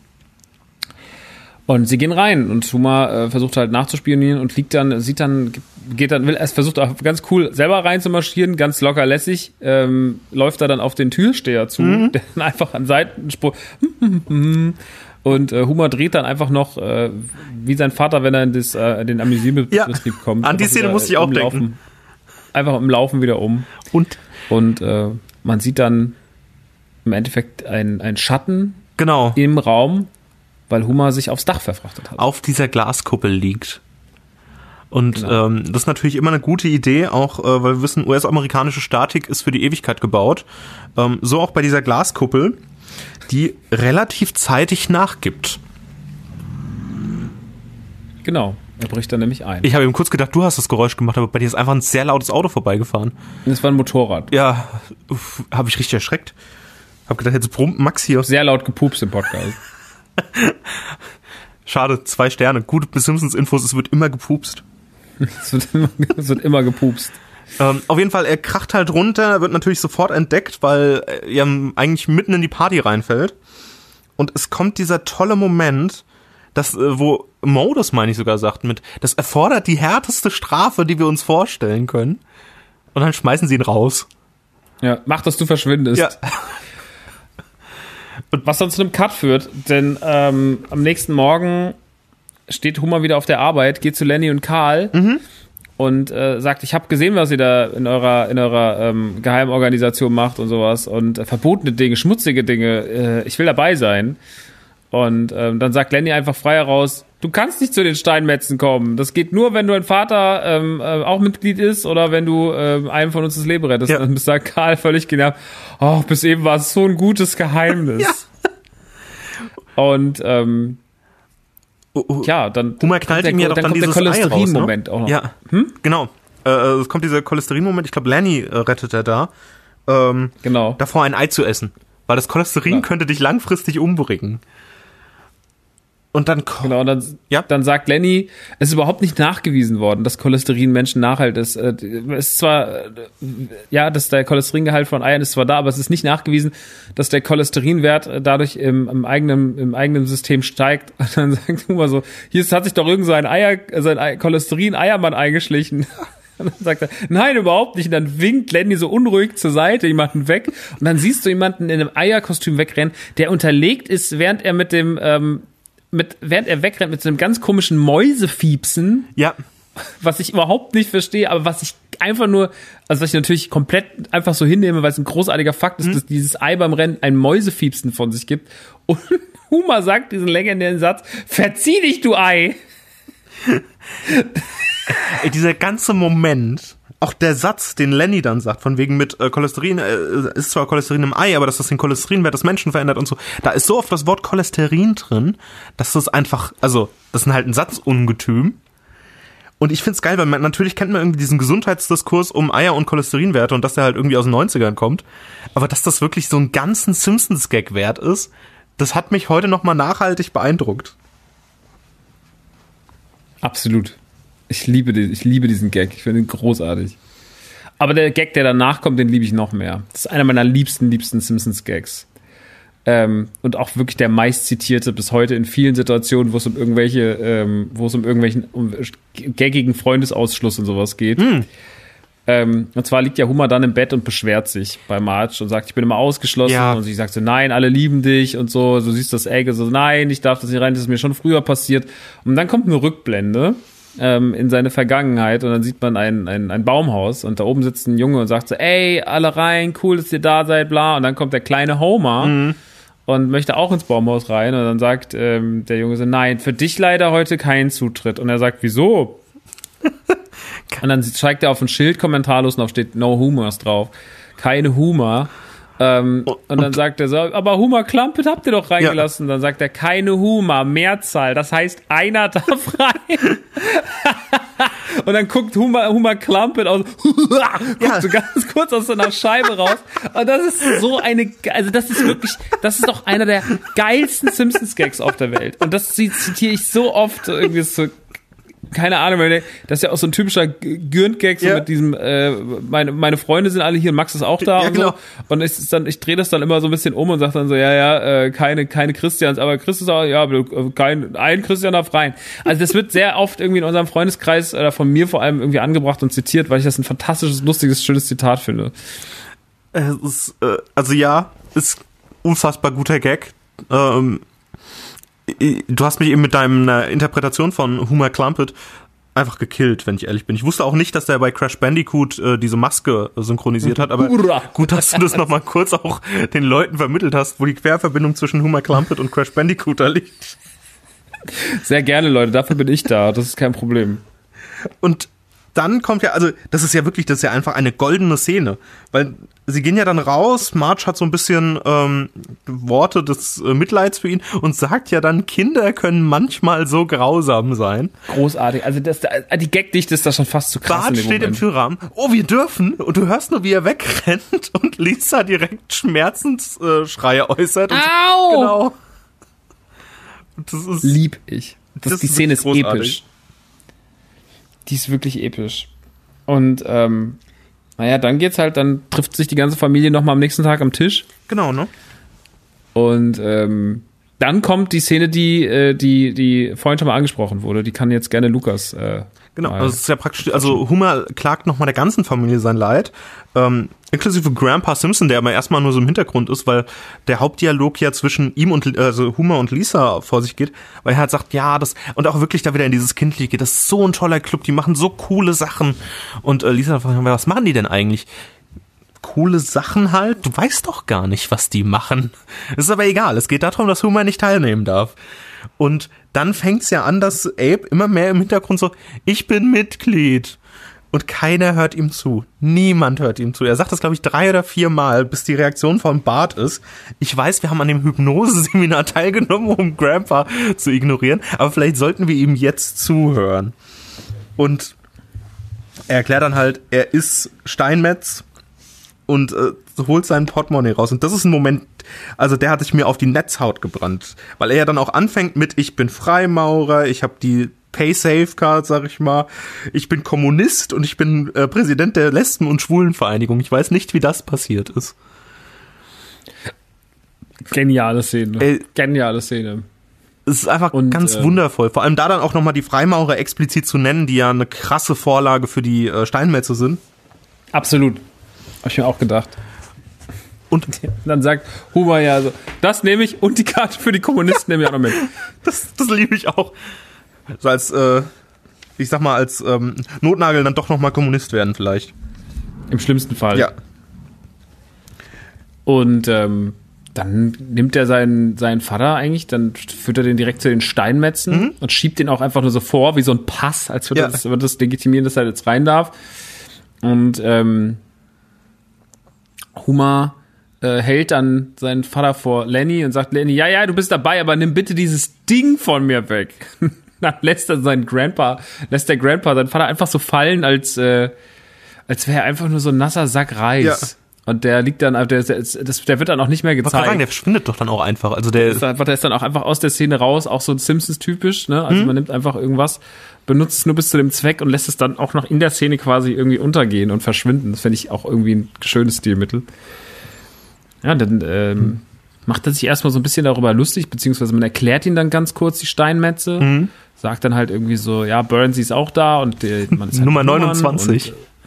Speaker 1: Und sie gehen rein und Huma versucht halt nachzuspionieren und versucht auch ganz cool selber rein zu marschieren, ganz locker lässig, läuft da dann auf den Türsteher zu, der dann einfach an Seitenspur und Huma dreht dann einfach noch wie sein Vater, wenn er in den Amüsierbetrieb kommt.
Speaker 2: An die Szene musste ich auch denken.
Speaker 1: Einfach im Laufen wieder um. Und man sieht dann im Endeffekt einen Schatten im Raum, weil Huma sich aufs Dach verfrachtet hat.
Speaker 2: Auf dieser Glaskuppel liegt. Und das ist natürlich immer eine gute Idee, auch weil wir wissen, US-amerikanische Statik ist für die Ewigkeit gebaut. So auch bei dieser Glaskuppel, die relativ zeitig nachgibt.
Speaker 1: Genau, er bricht dann nämlich ein.
Speaker 2: Ich habe eben kurz gedacht, du hast das Geräusch gemacht, aber bei dir ist einfach ein sehr lautes Auto vorbeigefahren.
Speaker 1: Das war ein Motorrad.
Speaker 2: Ja, habe ich richtig erschreckt. Hab gedacht, jetzt brummt Max hier.
Speaker 1: Sehr laut gepupst im Podcast.
Speaker 2: Schade, 2 Sterne. Gute Simpsons-Infos, es wird immer gepupst.
Speaker 1: Es wird immer gepupst.
Speaker 2: Auf jeden Fall, er kracht halt runter, wird natürlich sofort entdeckt, weil er eigentlich mitten in die Party reinfällt. Und es kommt dieser tolle Moment, wo Mo das, meine ich, sogar sagt, das erfordert die härteste Strafe, die wir uns vorstellen können. Und dann schmeißen sie ihn raus.
Speaker 1: Ja, mach, dass du verschwindest. Ja. Und was dann zu einem Cut führt, denn am nächsten Morgen steht Huma wieder auf der Arbeit, geht zu Lenny und Carl und sagt, ich habe gesehen, was ihr da in eurer Geheimorganisation macht und sowas und verbotene Dinge, schmutzige Dinge, ich will dabei sein. Und dann sagt Lenny einfach frei heraus, du kannst nicht zu den Steinmetzen kommen. Das geht nur, wenn du ein Vater auch Mitglied ist oder wenn du einem von uns das Leben rettest. Ja. Dann sagt Karl völlig genervt, bis eben war es so ein gutes Geheimnis. Ja. Und dann
Speaker 2: Huma knallt ihm ja doch dann dieses
Speaker 1: Cholesterin-Moment auch noch.
Speaker 2: Ja, genau. Es kommt dieser Cholesterin-Moment, ich glaube Lenny rettet er da.
Speaker 1: Genau.
Speaker 2: Davor ein Ei zu essen. Weil das Cholesterin könnte dich langfristig umbringen. Und dann
Speaker 1: dann sagt Lenny, es ist überhaupt nicht nachgewiesen worden, dass Cholesterin Menschen nachhalt ist. Es ist zwar, dass der Cholesteringehalt von Eiern ist zwar da, aber es ist nicht nachgewiesen, dass der Cholesterinwert dadurch im eigenen System steigt. Und dann sagt Huma so, hier hat sich doch irgend so ein Cholesterin-Eiermann eingeschlichen. Und dann sagt er, nein, überhaupt nicht. Und dann winkt Lenny so unruhig zur Seite, jemanden weg. Und dann siehst du jemanden in einem Eierkostüm wegrennen, der unterlegt ist, während er wegrennt mit so einem ganz komischen Mäusefiepsen.
Speaker 2: Ja.
Speaker 1: Was ich überhaupt nicht verstehe, aber was ich einfach nur, also was ich natürlich komplett einfach so hinnehme, weil es ein großartiger Fakt ist, dass dieses Ei beim Rennen ein Mäusefiepsen von sich gibt. Und Huma sagt diesen legendären Satz, verzieh dich, du Ei!
Speaker 2: Dieser ganze Moment, auch der Satz, den Lenny dann sagt, von wegen mit Cholesterin, ist zwar Cholesterin im Ei, aber dass das den Cholesterinwert des Menschen verändert und so, da ist so oft das Wort Cholesterin drin, dass das einfach, also das ist halt ein Satzungetüm. Und ich find's geil, weil natürlich kennt man irgendwie diesen Gesundheitsdiskurs um Eier und Cholesterinwerte und dass der halt irgendwie aus den 90ern kommt. Aber dass das wirklich so einen ganzen Simpsons-Gag wert ist, das hat mich heute nochmal nachhaltig beeindruckt.
Speaker 1: Absolut. Ich liebe diesen Gag. Ich finde ihn großartig. Aber der Gag, der danach kommt, den liebe ich noch mehr. Das ist einer meiner liebsten Simpsons-Gags. Und auch wirklich der meistzitierte bis heute in vielen Situationen, wo es um irgendwelchen gaggigen Freundesausschluss und sowas geht. Und zwar liegt ja Homer dann im Bett und beschwert sich bei Marge und sagt, ich bin immer ausgeschlossen.
Speaker 2: Ja.
Speaker 1: Und sie sagt so, nein, alle lieben dich und so. Du siehst das Egg, so, nein, ich darf das nicht rein, das ist mir schon früher passiert. Und dann kommt eine Rückblende in seine Vergangenheit und dann sieht man ein Baumhaus und da oben sitzt ein Junge und sagt so, ey, alle rein, cool, dass ihr da seid, bla. Und dann kommt der kleine Homer und möchte auch ins Baumhaus rein und dann sagt der Junge so, nein, für dich leider heute kein Zutritt. Und er sagt, wieso? Und dann zeigt er auf ein Schild kommentarlos und auf steht No Humors drauf. Keine Humor. Und dann sagt er so, aber Humor Clumpet habt ihr doch reingelassen. Ja. Dann sagt er, keine Humor, Mehrzahl. Das heißt, einer darf rein. Und dann guckt Humor Clumpet aus, guckt so ganz kurz aus so einer Scheibe raus. Und das ist so also das ist doch einer der geilsten Simpsons-Gags auf der Welt. Und das zitiere ich so oft, irgendwie so, keine Ahnung, das ist ja auch so ein typischer Gürnt-Gag, so mit diesem, meine Freunde sind alle hier und Max ist auch da und genau. So. Und ich drehe das dann immer so ein bisschen um und sage dann so, keine Christians, aber Christus auch, ein Christian darf rein. Also das wird sehr oft irgendwie in unserem Freundeskreis oder von mir vor allem irgendwie angebracht und zitiert, weil ich das ein fantastisches, lustiges, schönes Zitat finde.
Speaker 2: Ist unfassbar guter Gag. Du hast mich eben mit deiner Interpretation von Homer Clumpet einfach gekillt, wenn ich ehrlich bin. Ich wusste auch nicht, dass der bei Crash Bandicoot diese Maske synchronisiert hat, aber gut, dass du das nochmal kurz auch den Leuten vermittelt hast, wo die Querverbindung zwischen Homer Clumpet und Crash Bandicoot da liegt.
Speaker 1: Sehr gerne, Leute, dafür bin ich da, das ist kein Problem.
Speaker 2: Und dann kommt ja, also das ist ja einfach eine goldene Szene, weil sie gehen ja dann raus, Marge hat so ein bisschen Worte des Mitleids für ihn und sagt ja dann, Kinder können manchmal so grausam sein.
Speaker 1: Großartig, also die Gagdichte ist da schon fast zu krass.
Speaker 2: Bart steht im Türrahmen, wir dürfen, und du hörst nur, wie er wegrennt und Lisa direkt Schmerzensschreie äußert.
Speaker 1: Au!
Speaker 2: Genau. Das ist,
Speaker 1: lieb ich. Die Szene ist
Speaker 2: großartig.
Speaker 1: Episch. Die ist wirklich episch. Und dann trifft sich die ganze Familie nochmal am nächsten Tag am Tisch.
Speaker 2: Genau, ne?
Speaker 1: Und dann kommt die Szene, die vorhin schon mal angesprochen wurde. Die kann jetzt gerne Lukas
Speaker 2: genau, also es ist ja praktisch, also Homer klagt nochmal der ganzen Familie sein Leid, inklusive Grandpa Simpson, der aber erstmal nur so im Hintergrund ist, weil der Hauptdialog ja zwischen ihm und Homer und Lisa vor sich geht, weil er halt sagt, ja, und auch wirklich da wieder in dieses Kindliche geht, das ist so ein toller Club, die machen so coole Sachen. Und Lisa fragt, was machen die denn eigentlich? Coole Sachen halt? Du weißt doch gar nicht, was die machen. Es ist aber egal, es geht darum, dass Homer nicht teilnehmen darf. Und dann fängt's ja an, dass Abe immer mehr im Hintergrund so, ich bin Mitglied. Und keiner hört ihm zu. Niemand hört ihm zu. Er sagt das, glaube ich, 3 oder 4 Mal, bis die Reaktion von Bart ist. Ich weiß, wir haben an dem Hypnose-Seminar teilgenommen, um Grandpa zu ignorieren, aber vielleicht sollten wir ihm jetzt zuhören. Und er erklärt dann halt, er ist Steinmetz und holt seinen Portemonnaie raus. Und das ist ein Moment, also der hat sich mir auf die Netzhaut gebrannt. Weil er ja dann auch anfängt mit, ich bin Freimaurer, ich habe die Pay-Safe-Card, sag ich mal, ich bin Kommunist und ich bin Präsident der Lesben- und Schwulenvereinigung. Ich weiß nicht, wie das passiert ist.
Speaker 1: Geniale Szene. Geniale Szene.
Speaker 2: Es ist einfach ganz wundervoll. Vor allem da dann auch nochmal die Freimaurer explizit zu nennen, die ja eine krasse Vorlage für die Steinmetze sind.
Speaker 1: Absolut. Hab ich mir auch gedacht. Und dann sagt Homer ja so, das nehme ich und die Karte für die Kommunisten nehme ich auch noch mit.
Speaker 2: Das liebe ich auch. So als, ich sag mal, als Notnagel dann doch nochmal Kommunist werden vielleicht.
Speaker 1: Im schlimmsten Fall.
Speaker 2: Ja.
Speaker 1: Und dann nimmt er seinen Vater eigentlich, dann führt er den direkt zu den Steinmetzen und schiebt den auch einfach nur so vor, wie so ein Pass, als würde das legitimieren, dass er jetzt rein darf. Und Homer hält dann seinen Vater vor Lenny und sagt, Lenny, ja, du bist dabei, aber nimm bitte dieses Ding von mir weg. Dann lässt der Grandpa seinen Vater einfach so fallen, als wäre er einfach nur so ein nasser Sack Reis. Ja. Und der liegt dann, der wird dann auch nicht mehr gezeigt.
Speaker 2: Sagen, der verschwindet doch dann auch einfach. Also der ist
Speaker 1: dann auch einfach aus der Szene raus, auch so ein Simpsons-typisch, ne? Also man nimmt einfach irgendwas, benutzt es nur bis zu dem Zweck und lässt es dann auch noch in der Szene quasi irgendwie untergehen und verschwinden. Das finde ich auch irgendwie ein schönes Stilmittel. Ja, dann macht er sich erstmal so ein bisschen darüber lustig, beziehungsweise man erklärt ihn dann ganz kurz die Steinmetze, sagt dann halt irgendwie so, ja, Burnsy ist auch da und man ist halt
Speaker 2: Nummer 29.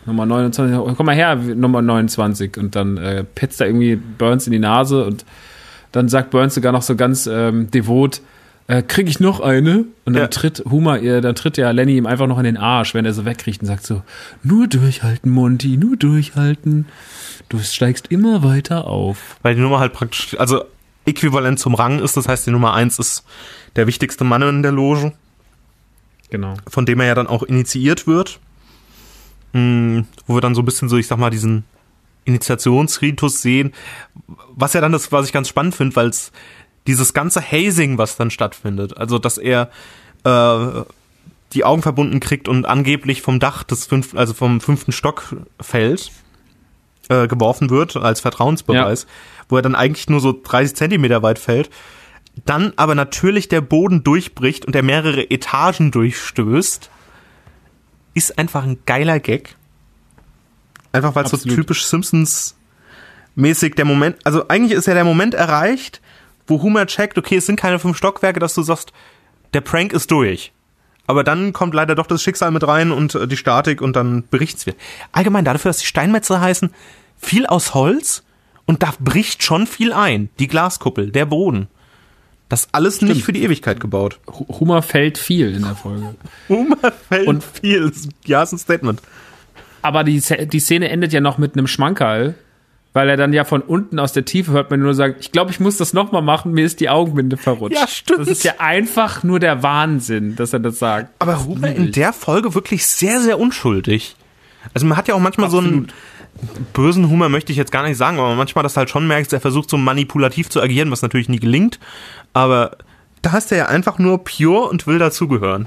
Speaker 1: Nummer 29, komm mal her, Nummer 29. Und dann petzt er irgendwie Burns in die Nase und dann sagt Burns sogar noch so ganz devot, krieg ich noch eine? Und dann tritt ja Lenny ihm einfach noch in den Arsch, wenn er so wegkriecht und sagt so, nur durchhalten, Monty, nur durchhalten. Du steigst immer weiter auf.
Speaker 2: Weil die Nummer halt praktisch, also äquivalent zum Rang ist, das heißt, die Nummer 1 ist der wichtigste Mann in der Loge.
Speaker 1: Genau.
Speaker 2: Von dem er ja dann auch initiiert wird. Wo wir dann so ein bisschen so, ich sag mal, diesen Initiationsritus sehen. Was ja dann das, was ich ganz spannend finde, weil es dieses ganze Hazing, was dann stattfindet, also dass er die Augen verbunden kriegt und angeblich vom Dach vom 5. Stock fällt, geworfen wird als Vertrauensbeweis, wo er dann eigentlich nur so 30 Zentimeter weit fällt, dann aber natürlich der Boden durchbricht und er mehrere Etagen durchstößt, ist einfach ein geiler Gag. Einfach weil es so typisch Simpsons-mäßig der Moment, also eigentlich ist ja der Moment erreicht, wo Homer checkt, okay, es sind keine 5 Stockwerke, dass du sagst, der Prank ist durch. Aber dann kommt leider doch das Schicksal mit rein und die Statik und dann bricht's wieder. Allgemein dafür, dass die Steinmetze heißen, viel aus Holz und da bricht schon viel ein. Die Glaskuppel, der Boden. Das alles nicht für die Ewigkeit gebaut.
Speaker 1: Homer fällt viel in der Folge.
Speaker 2: Homer fällt viel. Ja, ist ein Statement.
Speaker 1: Aber die Szene endet ja noch mit einem Schmankerl, weil er dann ja von unten aus der Tiefe hört man nur sagen, ich glaube, ich muss das nochmal machen, mir ist die Augenbinde verrutscht.
Speaker 2: Ja, stimmt.
Speaker 1: Das ist ja einfach nur der Wahnsinn, dass er das sagt.
Speaker 2: Aber Homer in der Folge wirklich sehr, sehr unschuldig. Also man hat ja auch manchmal so einen bösen Humor, möchte ich jetzt gar nicht sagen, aber manchmal das halt schon merkst, er versucht so manipulativ zu agieren, was natürlich nie gelingt. Aber da ist er ja einfach nur pure und will dazugehören.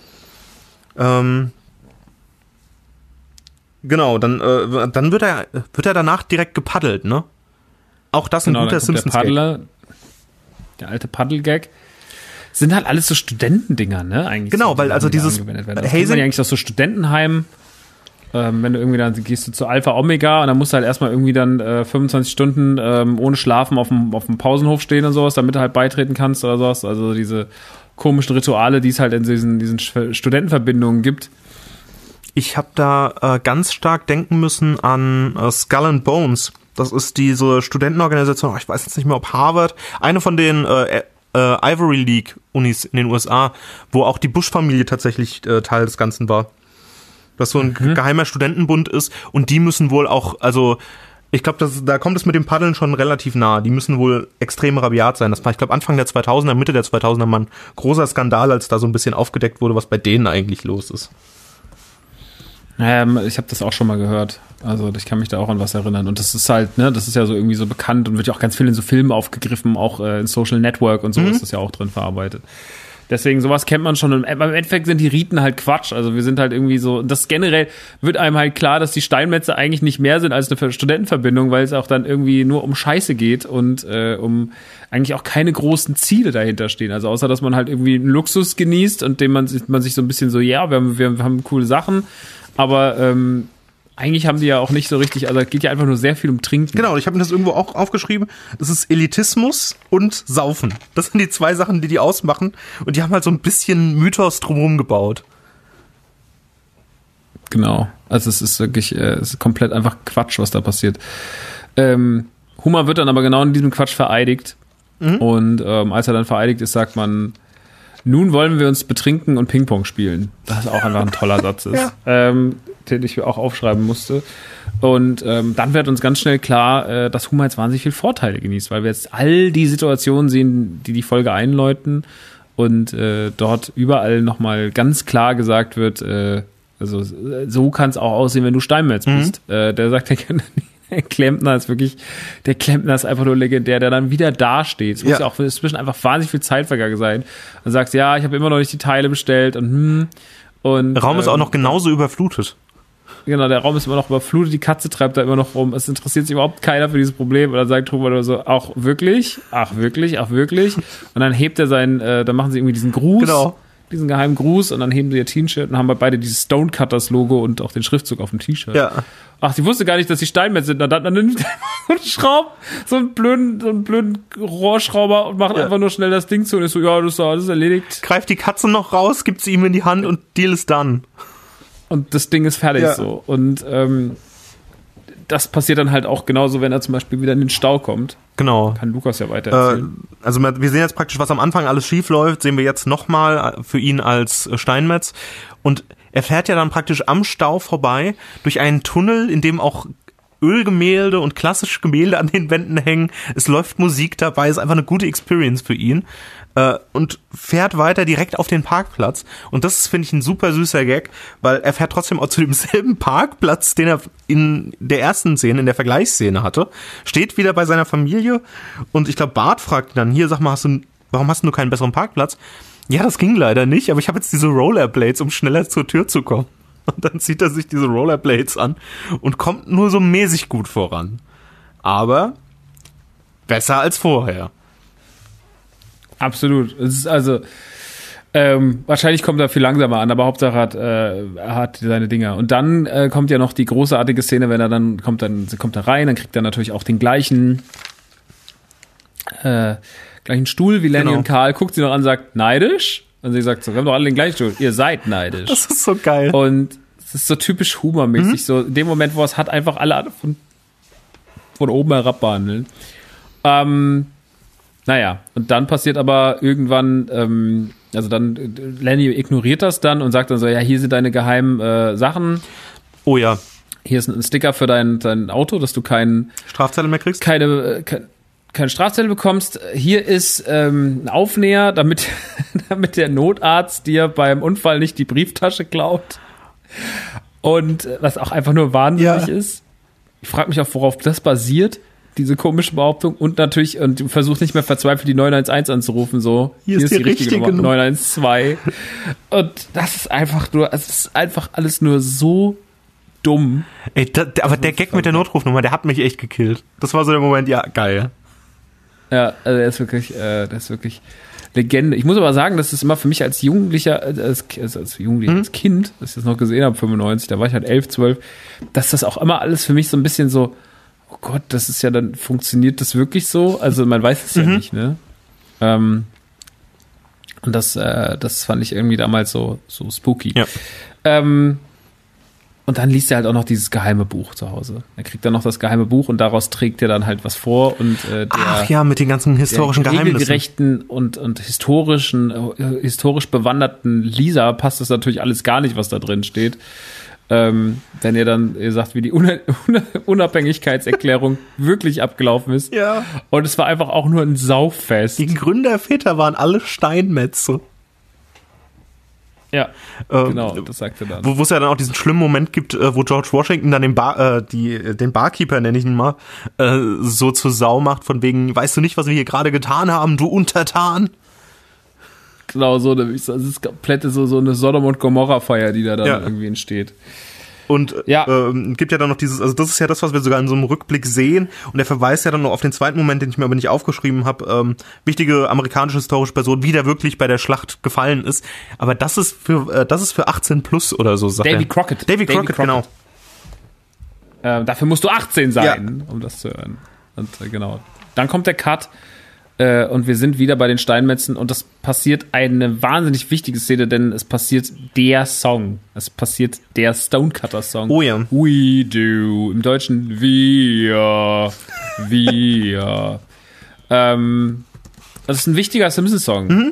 Speaker 2: Genau, dann wird er danach direkt gepaddelt, ne? Auch das ein guter Simpsons-Gag.
Speaker 1: Der alte Paddel-Gag. Sind halt alles so Studentendinger, ne? Eigentlich
Speaker 2: genau,
Speaker 1: so,
Speaker 2: weil also dieses
Speaker 1: Hazing, ja eigentlich aus so Studentenheim. Wenn du irgendwie dann gehst du zu Alpha Omega und dann musst du halt erstmal irgendwie dann 25 Stunden ohne Schlafen auf dem Pausenhof stehen und sowas, damit du halt beitreten kannst oder sowas. Also diese komischen Rituale, die es halt in diesen Studentenverbindungen gibt.
Speaker 2: Ich habe da ganz stark denken müssen an Skull and Bones. Das ist diese Studentenorganisation, ich weiß jetzt nicht mehr, ob Harvard, eine von den Ivory League Unis in den USA, wo auch die Bush-Familie tatsächlich Teil des Ganzen war. Das so ein geheimer Studentenbund ist und die müssen wohl auch, also ich glaube, da kommt es mit dem Paddeln schon relativ nah. Die müssen wohl extrem rabiat sein. Das war, ich glaube, Anfang der 2000er, Mitte der 2000er mal ein großer Skandal, als da so ein bisschen aufgedeckt wurde, was bei denen eigentlich los ist.
Speaker 1: Ich habe das auch schon mal gehört. Also ich kann mich da auch an was erinnern. Und das ist halt, ne, das ist ja so irgendwie so bekannt und wird ja auch ganz viel in so Filmen aufgegriffen, auch in Social Network und so ist das ja auch drin verarbeitet. Deswegen, sowas kennt man schon. Und im Endeffekt sind die Riten halt Quatsch. Also wir sind halt irgendwie so, das generell wird einem halt klar, dass die Steinmetze eigentlich nicht mehr sind als eine Studentenverbindung, weil es auch dann irgendwie nur um Scheiße geht und um eigentlich auch keine großen Ziele dahinter stehen. Also außer, dass man halt irgendwie einen Luxus genießt und dem man sich so ein bisschen so, ja, wir haben coole Sachen, aber eigentlich haben die ja auch nicht so richtig, also es geht ja einfach nur sehr viel um Trinken.
Speaker 2: Genau, ich habe mir das irgendwo auch aufgeschrieben. Das ist Elitismus und Saufen. Das sind die zwei Sachen, die ausmachen. Und die haben halt so ein bisschen Mythos drumherum gebaut.
Speaker 1: Genau. Also es ist wirklich es ist komplett einfach Quatsch, was da passiert. Homer wird dann aber genau in diesem Quatsch vereidigt. Und als er dann vereidigt ist, sagt man, nun wollen wir uns betrinken und Ping-Pong spielen. Das auch einfach ein toller Satz ist. Ja. Den ich auch aufschreiben musste. Und dann wird uns ganz schnell klar, dass Homer jetzt wahnsinnig viel Vorteile genießt, weil wir jetzt all die Situationen sehen, die Folge einläuten und dort überall nochmal ganz klar gesagt wird, also so kann es auch aussehen, wenn du Steinmetz bist. Der sagt, der Klempner ist wirklich, der Klempner ist einfach nur legendär, der dann wieder dasteht. Es muss ja auch inzwischen einfach wahnsinnig viel Zeit vergangen sein. Und sagst, ja, ich habe immer noch nicht die Teile bestellt und der
Speaker 2: Raum ist auch noch genauso überflutet.
Speaker 1: Genau, der Raum ist immer noch überflutet, die Katze treibt da immer noch rum. Es interessiert sich überhaupt keiner für dieses Problem. Und dann sagt Homer nur so, auch wirklich? Ach wirklich? Ach wirklich? Und dann hebt er dann machen sie irgendwie diesen Gruß. Genau. Diesen geheimen Gruß und dann heben sie ihr T-Shirt und haben beide dieses Stonecutters-Logo und auch den Schriftzug auf dem T-Shirt. Ja. Ach, sie wusste gar nicht, dass sie Steinmetz sind. Dann nimmt so einen blöden Rohrschrauber und macht einfach nur schnell das Ding zu und ist so, ja, das ist erledigt.
Speaker 2: Greift die Katze noch raus, gibt sie ihm in die Hand und Deal ist done.
Speaker 1: und das Ding ist fertig so. Und das passiert dann halt auch genauso, wenn er zum Beispiel wieder in den Stau kommt.
Speaker 2: Genau.
Speaker 1: Kann Lukas ja weiter erzählen.
Speaker 2: Also wir sehen jetzt praktisch, was am Anfang alles schief läuft, sehen wir jetzt nochmal für ihn als Steinmetz. Und er fährt ja dann praktisch am Stau vorbei durch einen Tunnel, in dem auch Ölgemälde und klassische Gemälde an den Wänden hängen. Es läuft Musik dabei, ist einfach eine gute Experience für ihn. Und fährt weiter direkt auf den Parkplatz. Und das ist, finde ich, ein super süßer Gag, weil er fährt trotzdem auch zu demselben Parkplatz, den er in der ersten Szene, in der Vergleichsszene hatte. Steht wieder bei seiner Familie und ich glaube, Bart fragt ihn dann, hier, sag mal, warum hast du keinen besseren Parkplatz? Ja, das ging leider nicht, aber ich habe jetzt diese Rollerblades, um schneller zur Tür zu kommen. Und dann zieht er sich diese Rollerblades an und kommt nur so mäßig gut voran. Aber besser als vorher.
Speaker 1: Absolut. Es ist also wahrscheinlich kommt er viel langsamer an, aber Hauptsache er hat seine Dinger. Und dann kommt ja noch die großartige Szene, wenn er dann kommt er rein, dann kriegt er natürlich auch den gleichen Stuhl wie Lenny und Karl, guckt sie noch an und sagt, neidisch? Und sie sagt so, wir haben doch alle den gleichen Stuhl. Ihr seid neidisch.
Speaker 2: Das ist so geil.
Speaker 1: Und es ist so typisch humormäßig, so in dem Moment, wo es hat, einfach alle von oben herab behandeln. Naja, und dann passiert aber irgendwann, Lenny ignoriert das dann und sagt dann so, ja, hier sind deine geheimen Sachen.
Speaker 2: Oh ja.
Speaker 1: Hier ist ein Sticker für dein Auto, dass du keinen
Speaker 2: Strafzettel mehr kriegst?
Speaker 1: Keine Strafzettel bekommst. Hier ist ein Aufnäher, damit der Notarzt dir beim Unfall nicht die Brieftasche klaut. Und was auch einfach nur wahnsinnig ist. Ich frage mich auch, worauf das basiert, diese komische Behauptung. Und natürlich, und du versuchst nicht mehr verzweifelt die 911 anzurufen, so.
Speaker 2: Hier ist die richtige Nummer.
Speaker 1: 912. Und das ist einfach nur, es ist einfach alles nur so dumm.
Speaker 2: Ey, aber der Gag mit der Notrufnummer, der hat mich echt gekillt. Das war so der Moment, ja, geil.
Speaker 1: Ja, also der ist wirklich Legende. Ich muss aber sagen, das ist immer für mich als Jugendlicher, als Kind, dass ich das noch gesehen habe, 95, da war ich halt 11, 12, dass das auch immer alles für mich so ein bisschen so, oh Gott, das ist ja dann, funktioniert das wirklich so? Also man weiß es ja nicht, ne? Und das fand ich irgendwie damals so spooky.
Speaker 2: Ja.
Speaker 1: Und dann liest er halt auch noch dieses geheime Buch zu Hause. Er kriegt dann noch das geheime Buch und daraus trägt er dann halt was vor. Und
Speaker 2: ach ja, mit den ganzen historischen Geheimnissen.
Speaker 1: Regelgerechten und historisch bewanderten Lisa passt das natürlich alles gar nicht, was da drin steht. Wenn ihr sagt, wie die Unabhängigkeitserklärung wirklich abgelaufen ist.
Speaker 2: Ja.
Speaker 1: Und es war einfach auch nur ein Sauffest.
Speaker 2: Die Gründerväter waren alle Steinmetze.
Speaker 1: Ja, genau, das sagt er dann.
Speaker 2: Wo es ja dann auch diesen schlimmen Moment gibt, wo George Washington dann den Barkeeper, nenne ich ihn mal, so zur Sau macht, von wegen, weißt du nicht, was wir hier gerade getan haben, du Untertan?
Speaker 1: Genau, so, das ist komplett so eine Sodom- und Gomorra-Feier, die da dann irgendwie entsteht.
Speaker 2: Und gibt ja dann noch dieses, also das ist ja das, was wir sogar in so einem Rückblick sehen, und er verweist ja dann noch auf den zweiten Moment, den ich mir aber nicht aufgeschrieben habe, wichtige amerikanische historische Person, wie der wirklich bei der Schlacht gefallen ist. Aber das ist für 18 plus oder so, sagt
Speaker 1: Davy Crockett.
Speaker 2: Davy Crockett, genau.
Speaker 1: Dafür musst du 18 sein, um das zu hören. Und genau. Dann kommt der Cut. Und wir sind wieder bei den Steinmetzen und das passiert eine wahnsinnig wichtige Szene, denn es passiert der Song. Es passiert der Stonecutter-Song.
Speaker 2: Oh ja.
Speaker 1: We do. Im Deutschen wir. Das ist ein wichtiger Simpsons-Song.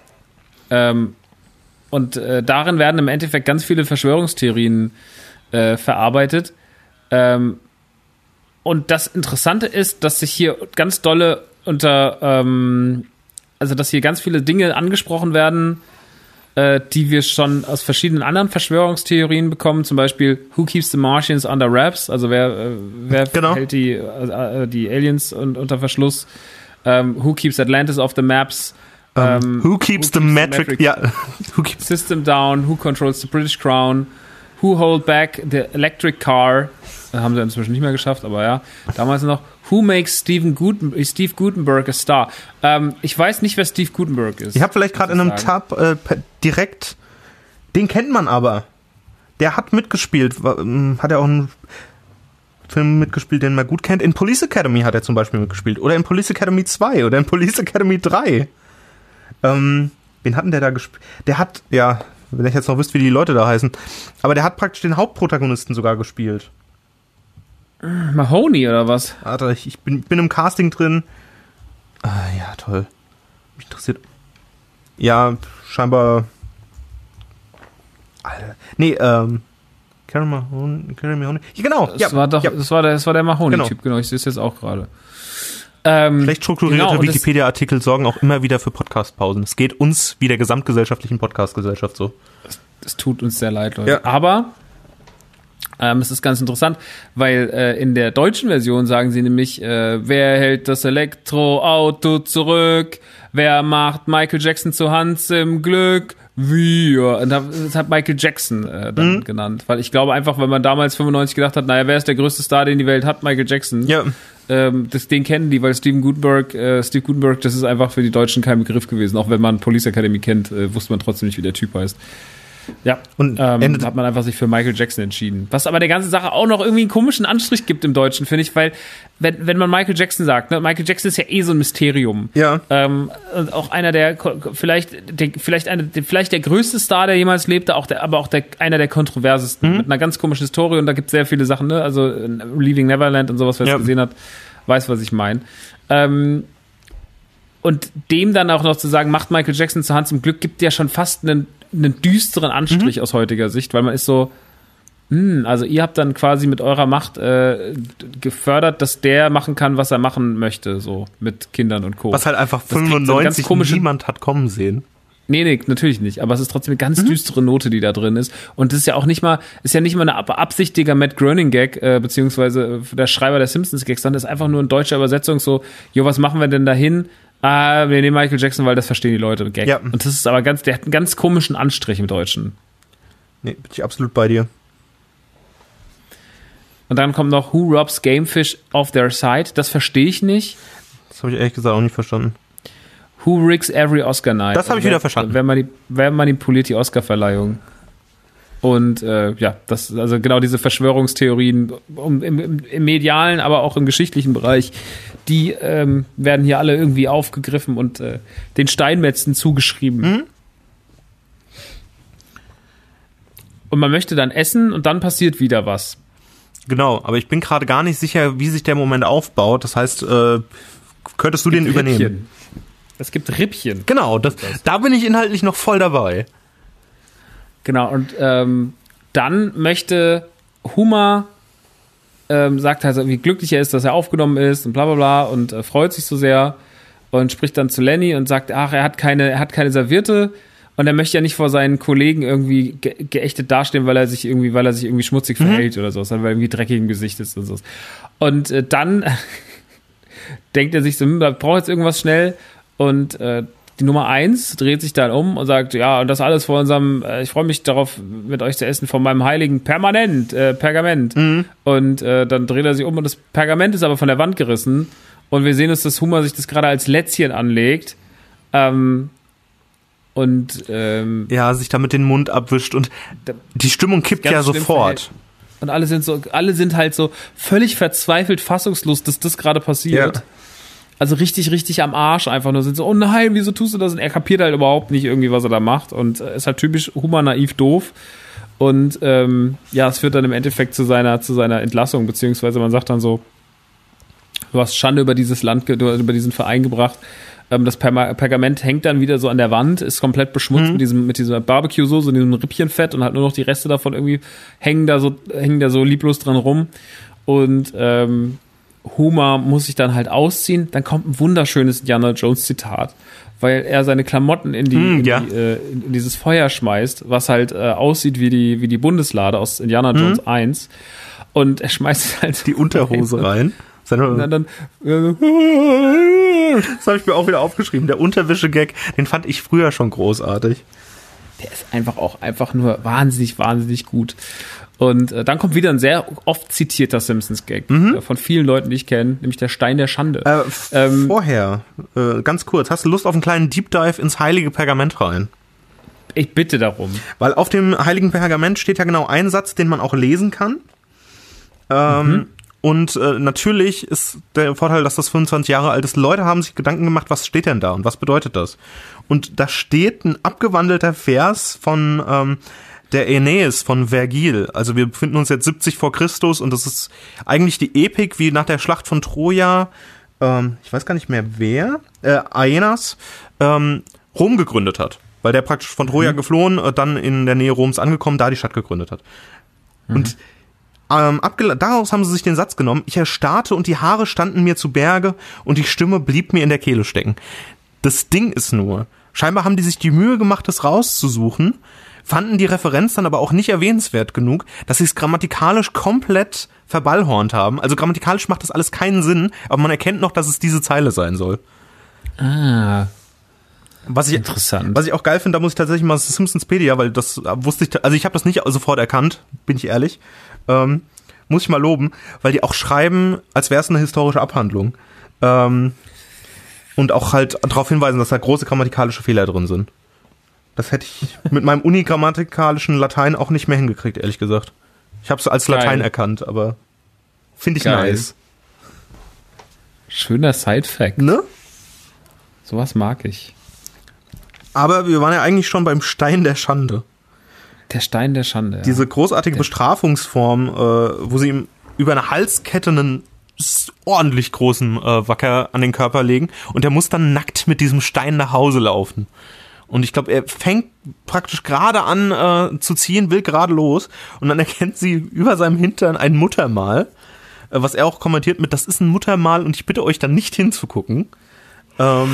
Speaker 1: Und darin werden im Endeffekt ganz viele Verschwörungstheorien verarbeitet. Und das Interessante ist, dass sich hier ganz dolle dass hier ganz viele Dinge angesprochen werden, die wir schon aus verschiedenen anderen Verschwörungstheorien bekommen, zum Beispiel Who keeps the Martians under wraps, also wer hält die Aliens unter Verschluss, Who keeps Atlantis off the maps,
Speaker 2: who keeps the metric,
Speaker 1: who keeps System down, who controls the British Crown, who hold back the electric car, haben sie inzwischen nicht mehr geschafft, aber ja, damals noch. Who makes Steve Gutenberg a star? Ich weiß nicht, wer Steve Gutenberg ist.
Speaker 2: Ich habe vielleicht gerade in einem Tab direkt, den kennt man aber. Der hat mitgespielt, hat er auch einen Film mitgespielt, den man gut kennt. In Police Academy hat er zum Beispiel mitgespielt. Oder in Police Academy 2 oder in Police Academy 3. Wen hatten der da gespielt? Der hat, wenn ich jetzt noch wüsste, wie die Leute da heißen. Aber der hat praktisch den Hauptprotagonisten sogar gespielt.
Speaker 1: Mahoney oder was?
Speaker 2: Alter, ich bin im Casting drin. Ah, ja, toll. Mich interessiert. Ja, scheinbar. Alter. Nee, Carey Mahoney. Ja, genau.
Speaker 1: Das war der Mahoney-Typ, genau. Ich sehe es jetzt auch gerade.
Speaker 2: Schlecht strukturierte Wikipedia-Artikel sorgen auch immer wieder für Podcast-Pausen. Es geht uns wie der gesamtgesellschaftlichen Podcast-Gesellschaft so.
Speaker 1: Es tut uns sehr leid, Leute.
Speaker 2: Ja.
Speaker 1: Aber es ist ganz interessant, weil in der deutschen Version sagen sie nämlich, wer hält das Elektroauto zurück? Wer macht Michael Jackson zu Hans im Glück? Wir. Und das hat Michael Jackson dann genannt. Weil ich glaube einfach, weil man damals 95 gedacht hat, naja, wer ist der größte Star, den die Welt hat? Michael Jackson.
Speaker 2: Ja.
Speaker 1: Den kennen die, weil Steve Gutenberg, das ist einfach für die Deutschen kein Begriff gewesen. Auch wenn man Police Academy kennt, wusste man trotzdem nicht, wie der Typ heißt. Ja,
Speaker 2: und
Speaker 1: hat man einfach sich für Michael Jackson entschieden. Was aber der ganzen Sache auch noch irgendwie einen komischen Anstrich gibt im Deutschen, finde ich, weil wenn man Michael Jackson sagt, ne, Michael Jackson ist ja eh so ein Mysterium.
Speaker 2: Ja.
Speaker 1: Und auch einer der vielleicht der größte Star, der jemals lebte, aber auch einer der kontroversesten, mit einer ganz komischen Historie, und da gibt es sehr viele Sachen, ne? Also Leaving Neverland und sowas, wer es gesehen hat, weiß, was ich meine. Und dem dann auch noch zu sagen, macht Michael Jackson zu Hans im Glück, gibt ja schon fast einen düsteren Anstrich aus heutiger Sicht, weil man ist so, also ihr habt dann quasi mit eurer Macht gefördert, dass der machen kann, was er machen möchte, so mit Kindern und Co.
Speaker 2: Was halt einfach 95 niemand hat kommen sehen.
Speaker 1: Nee, natürlich nicht. Aber es ist trotzdem eine ganz düstere Note, die da drin ist. Und das ist ja auch nicht mal eine beabsichtiger Matt Groening-Gag, beziehungsweise der Schreiber der Simpsons-Gags, sondern das ist einfach nur in deutscher Übersetzung so, was machen wir denn dahin? Wir nehmen Michael Jackson, weil das verstehen die Leute, Gag. Ja. Und das ist aber der hat einen ganz komischen Anstrich im Deutschen.
Speaker 2: Nee, bin ich absolut bei dir.
Speaker 1: Und dann kommt noch Who robs Gamefish off their side? Das verstehe ich nicht.
Speaker 2: Das habe ich ehrlich gesagt auch nicht verstanden.
Speaker 1: Who rigs every Oscar night?
Speaker 2: Das habe ich wieder verstanden.
Speaker 1: Wer manipuliert die Oscarverleihung? Und also genau diese Verschwörungstheorien im medialen, aber auch im geschichtlichen Bereich, die werden hier alle irgendwie aufgegriffen und den Steinmetzen zugeschrieben. Und man möchte dann essen und dann passiert wieder was.
Speaker 2: Genau, aber ich bin gerade gar nicht sicher, wie sich der Moment aufbaut. Das heißt, könntest du den übernehmen?
Speaker 1: Es gibt Rippchen.
Speaker 2: Genau, da bin ich inhaltlich noch voll dabei.
Speaker 1: Genau, und dann möchte Homer, sagt halt, wie glücklich er ist, dass er aufgenommen ist und bla bla bla und freut sich so sehr und spricht dann zu Lenny und sagt, ach, er hat keine Serviette und er möchte ja nicht vor seinen Kollegen irgendwie geächtet dastehen, weil er sich irgendwie schmutzig verhält oder so, weil er irgendwie dreckig im Gesicht ist und so. Und dann denkt er sich so, da braucht jetzt irgendwas schnell, und die Nummer 1 dreht sich dann um und sagt, ja, und das alles vor unserem, ich freue mich darauf, mit euch zu essen, von meinem heiligen Pergament. Und dann dreht er sich um und das Pergament ist aber von der Wand gerissen und wir sehen uns, dass Homer sich das gerade als Lätzchen anlegt
Speaker 2: sich damit den Mund abwischt und die Stimmung kippt ja sofort.
Speaker 1: Und alle sind halt so völlig verzweifelt, fassungslos, dass das gerade passiert. Ja. Also richtig, richtig am Arsch einfach nur, sind so, oh nein, wieso tust du das? Und er kapiert halt überhaupt nicht irgendwie, was er da macht, und ist halt typisch Homer naiv doof. Und es führt dann im Endeffekt zu seiner Entlassung, beziehungsweise man sagt dann so, du hast Schande über dieses Land, über diesen Verein gebracht. Das Pergament hängt dann wieder so an der Wand, ist komplett beschmutzt mit dieser Barbecue-Soße und diesem Rippchenfett, und halt nur noch die Reste davon irgendwie hängen da so lieblos dran rum. Und Homer muss sich dann halt ausziehen. Dann kommt ein wunderschönes Indiana Jones Zitat, weil er seine Klamotten in dieses Feuer schmeißt, was halt aussieht wie die Bundeslade aus Indiana Jones 1. Und er schmeißt halt
Speaker 2: die Unterhose rein. Das habe ich mir auch wieder aufgeschrieben. Der Unterwäsche-Gag, den fand ich früher schon großartig.
Speaker 1: Der ist einfach nur wahnsinnig, wahnsinnig gut. Und dann kommt wieder ein sehr oft zitierter Simpsons-Gag von vielen Leuten, die ich kenne, nämlich der Stein der Schande.
Speaker 2: Vorher, ganz kurz, hast du Lust auf einen kleinen Deep Dive ins heilige Pergament rein?
Speaker 1: Ich bitte darum.
Speaker 2: Weil auf dem heiligen Pergament steht ja genau ein Satz, den man auch lesen kann. Und natürlich ist der Vorteil, dass das 25 Jahre alt ist. Leute haben sich Gedanken gemacht, was steht denn da und was bedeutet das? Und da steht ein abgewandelter Vers von der Aeneis von Vergil. Also wir befinden uns jetzt 70 vor Christus und das ist eigentlich die Epik, wie nach der Schlacht von Troja, ich weiß gar nicht mehr wer, Aeneas, Rom gegründet hat. Weil der praktisch von Troja geflohen, dann in der Nähe Roms angekommen, da die Stadt gegründet hat. Und daraus haben sie sich den Satz genommen: Ich erstarrte und die Haare standen mir zu Berge und die Stimme blieb mir in der Kehle stecken. Das Ding ist nur, scheinbar haben die sich die Mühe gemacht, das rauszusuchen, fanden die Referenz dann aber auch nicht erwähnenswert genug, dass sie es grammatikalisch komplett verballhornt haben. Also grammatikalisch macht das alles keinen Sinn, aber man erkennt noch, dass es diese Zeile sein soll.
Speaker 1: Interessant.
Speaker 2: Was ich auch geil finde, da muss ich tatsächlich mal Simpsonspedia, weil das wusste ich, also ich habe das nicht sofort erkannt, bin ich ehrlich, muss ich mal loben, weil die auch schreiben, als wäre es eine historische Abhandlung, und auch halt darauf hinweisen, dass da große grammatikalische Fehler drin sind. Das hätte ich mit meinem unigramatikalischen Latein auch nicht mehr hingekriegt, ehrlich gesagt. Ich habe es als Latein erkannt, aber finde ich nice.
Speaker 1: Schöner Side-Fact.
Speaker 2: Ne?
Speaker 1: Sowas mag ich.
Speaker 2: Aber wir waren ja eigentlich schon beim Stein der Schande.
Speaker 1: Der Stein der Schande, ja.
Speaker 2: Diese großartige Bestrafungsform, wo sie ihm über eine Halskette einen ordentlich großen Wacker an den Körper legen und der muss dann nackt mit diesem Stein nach Hause laufen. Und ich glaube, er fängt praktisch gerade an zu ziehen, will gerade los und dann erkennt sie über seinem Hintern ein Muttermal, was er auch kommentiert mit: Das ist ein Muttermal und ich bitte euch dann nicht hinzugucken.
Speaker 1: Ja.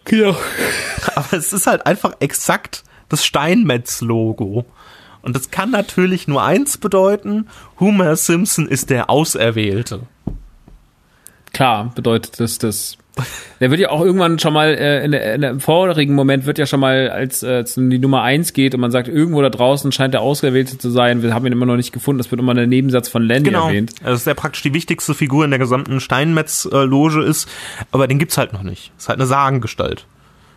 Speaker 2: Aber es ist halt einfach exakt das Steinmetz-Logo. Und das kann natürlich nur eins bedeuten: Homer Simpson ist der Auserwählte.
Speaker 1: Klar, bedeutet das. Der wird ja auch irgendwann schon mal, im vorigen Moment wird ja schon mal, als die Nummer 1 geht und man sagt, irgendwo da draußen scheint der Auserwählte zu sein, wir haben ihn immer noch nicht gefunden, das wird immer ein Nebensatz von Lenny erwähnt.
Speaker 2: Genau, das ist ja praktisch die wichtigste Figur in der gesamten Steinmetz-Loge ist, aber den gibt's halt noch nicht. Das ist halt eine Sagengestalt.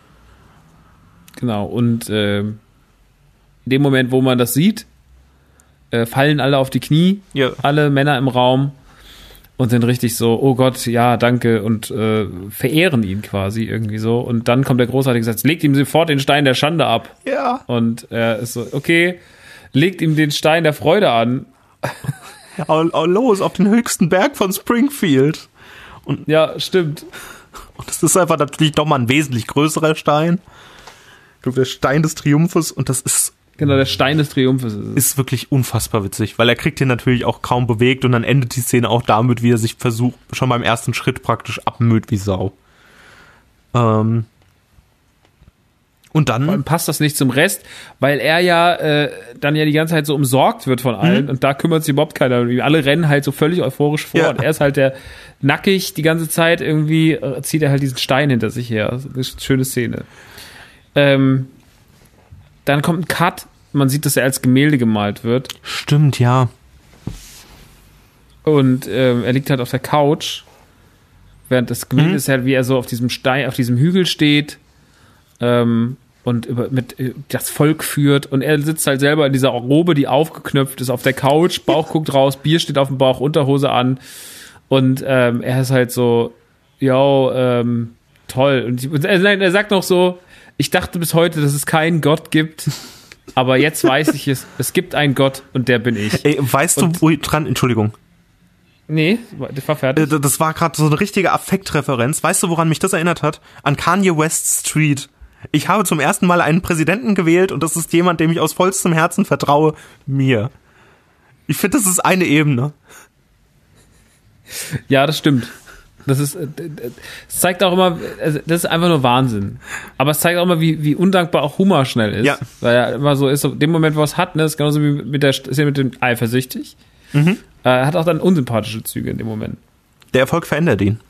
Speaker 1: Genau, und in dem Moment, wo man das sieht, fallen alle auf die Knie, alle Männer im Raum, und sind richtig so: Oh Gott, ja, danke, und verehren ihn quasi irgendwie so. Und dann kommt der großartige Satz: Legt ihm sofort den Stein der Schande ab.
Speaker 2: Ja.
Speaker 1: Und er ist so: Okay, legt ihm den Stein der Freude an.
Speaker 2: Los, auf den höchsten Berg von Springfield. Und
Speaker 1: ja, stimmt.
Speaker 2: Und das ist einfach natürlich nochmal ein wesentlich größerer Stein. Ich glaube, der Stein des Triumphes, und das ist...
Speaker 1: Genau, der Stein des Triumphes
Speaker 2: ist wirklich unfassbar witzig, weil er kriegt den natürlich auch kaum bewegt und dann endet die Szene auch damit, wie er sich versucht, schon beim ersten Schritt praktisch abmüht wie Sau. Und dann...
Speaker 1: Vor allem passt das nicht zum Rest, weil er ja dann ja die ganze Zeit so umsorgt wird von allen und da kümmert sich überhaupt keiner. Alle rennen halt so völlig euphorisch vor und er ist halt der nackig die ganze Zeit irgendwie, zieht er halt diesen Stein hinter sich her. Das ist eine schöne Szene. Dann kommt ein Cut, man sieht, dass er als Gemälde gemalt wird.
Speaker 2: Stimmt, ja.
Speaker 1: Und er liegt halt auf der Couch, während das Gemälde ist halt, wie er so auf diesem Stein, auf diesem Hügel steht und das Volk führt, und er sitzt halt selber in dieser Robe, die aufgeknöpft ist, auf der Couch, Bauch guckt raus, Bier steht auf dem Bauch, Unterhose an, und er ist halt so, toll. Und er sagt noch so: Ich dachte bis heute, dass es keinen Gott gibt, aber jetzt weiß ich es. Es gibt einen Gott und der bin ich.
Speaker 2: Ey, weißt du, wo dran, Entschuldigung.
Speaker 1: Nee, das war fertig.
Speaker 2: Das war gerade so eine richtige Affektreferenz. Weißt du, woran mich das erinnert hat? An Kanye West Street. Ich habe zum ersten Mal einen Präsidenten gewählt und das ist jemand, dem ich aus vollstem Herzen vertraue, mir. Ich finde, das ist eine Ebene.
Speaker 1: Ja, das stimmt. Es zeigt auch immer, also das ist einfach nur Wahnsinn. Aber es zeigt auch immer, wie undankbar auch Humor schnell ist. Ja. Weil er immer so ist, in dem Moment, wo er es hat, ne, ist genauso wie ist er mit dem eifersüchtig. Er hat auch dann unsympathische Züge in dem Moment.
Speaker 2: Der Erfolg verändert ihn.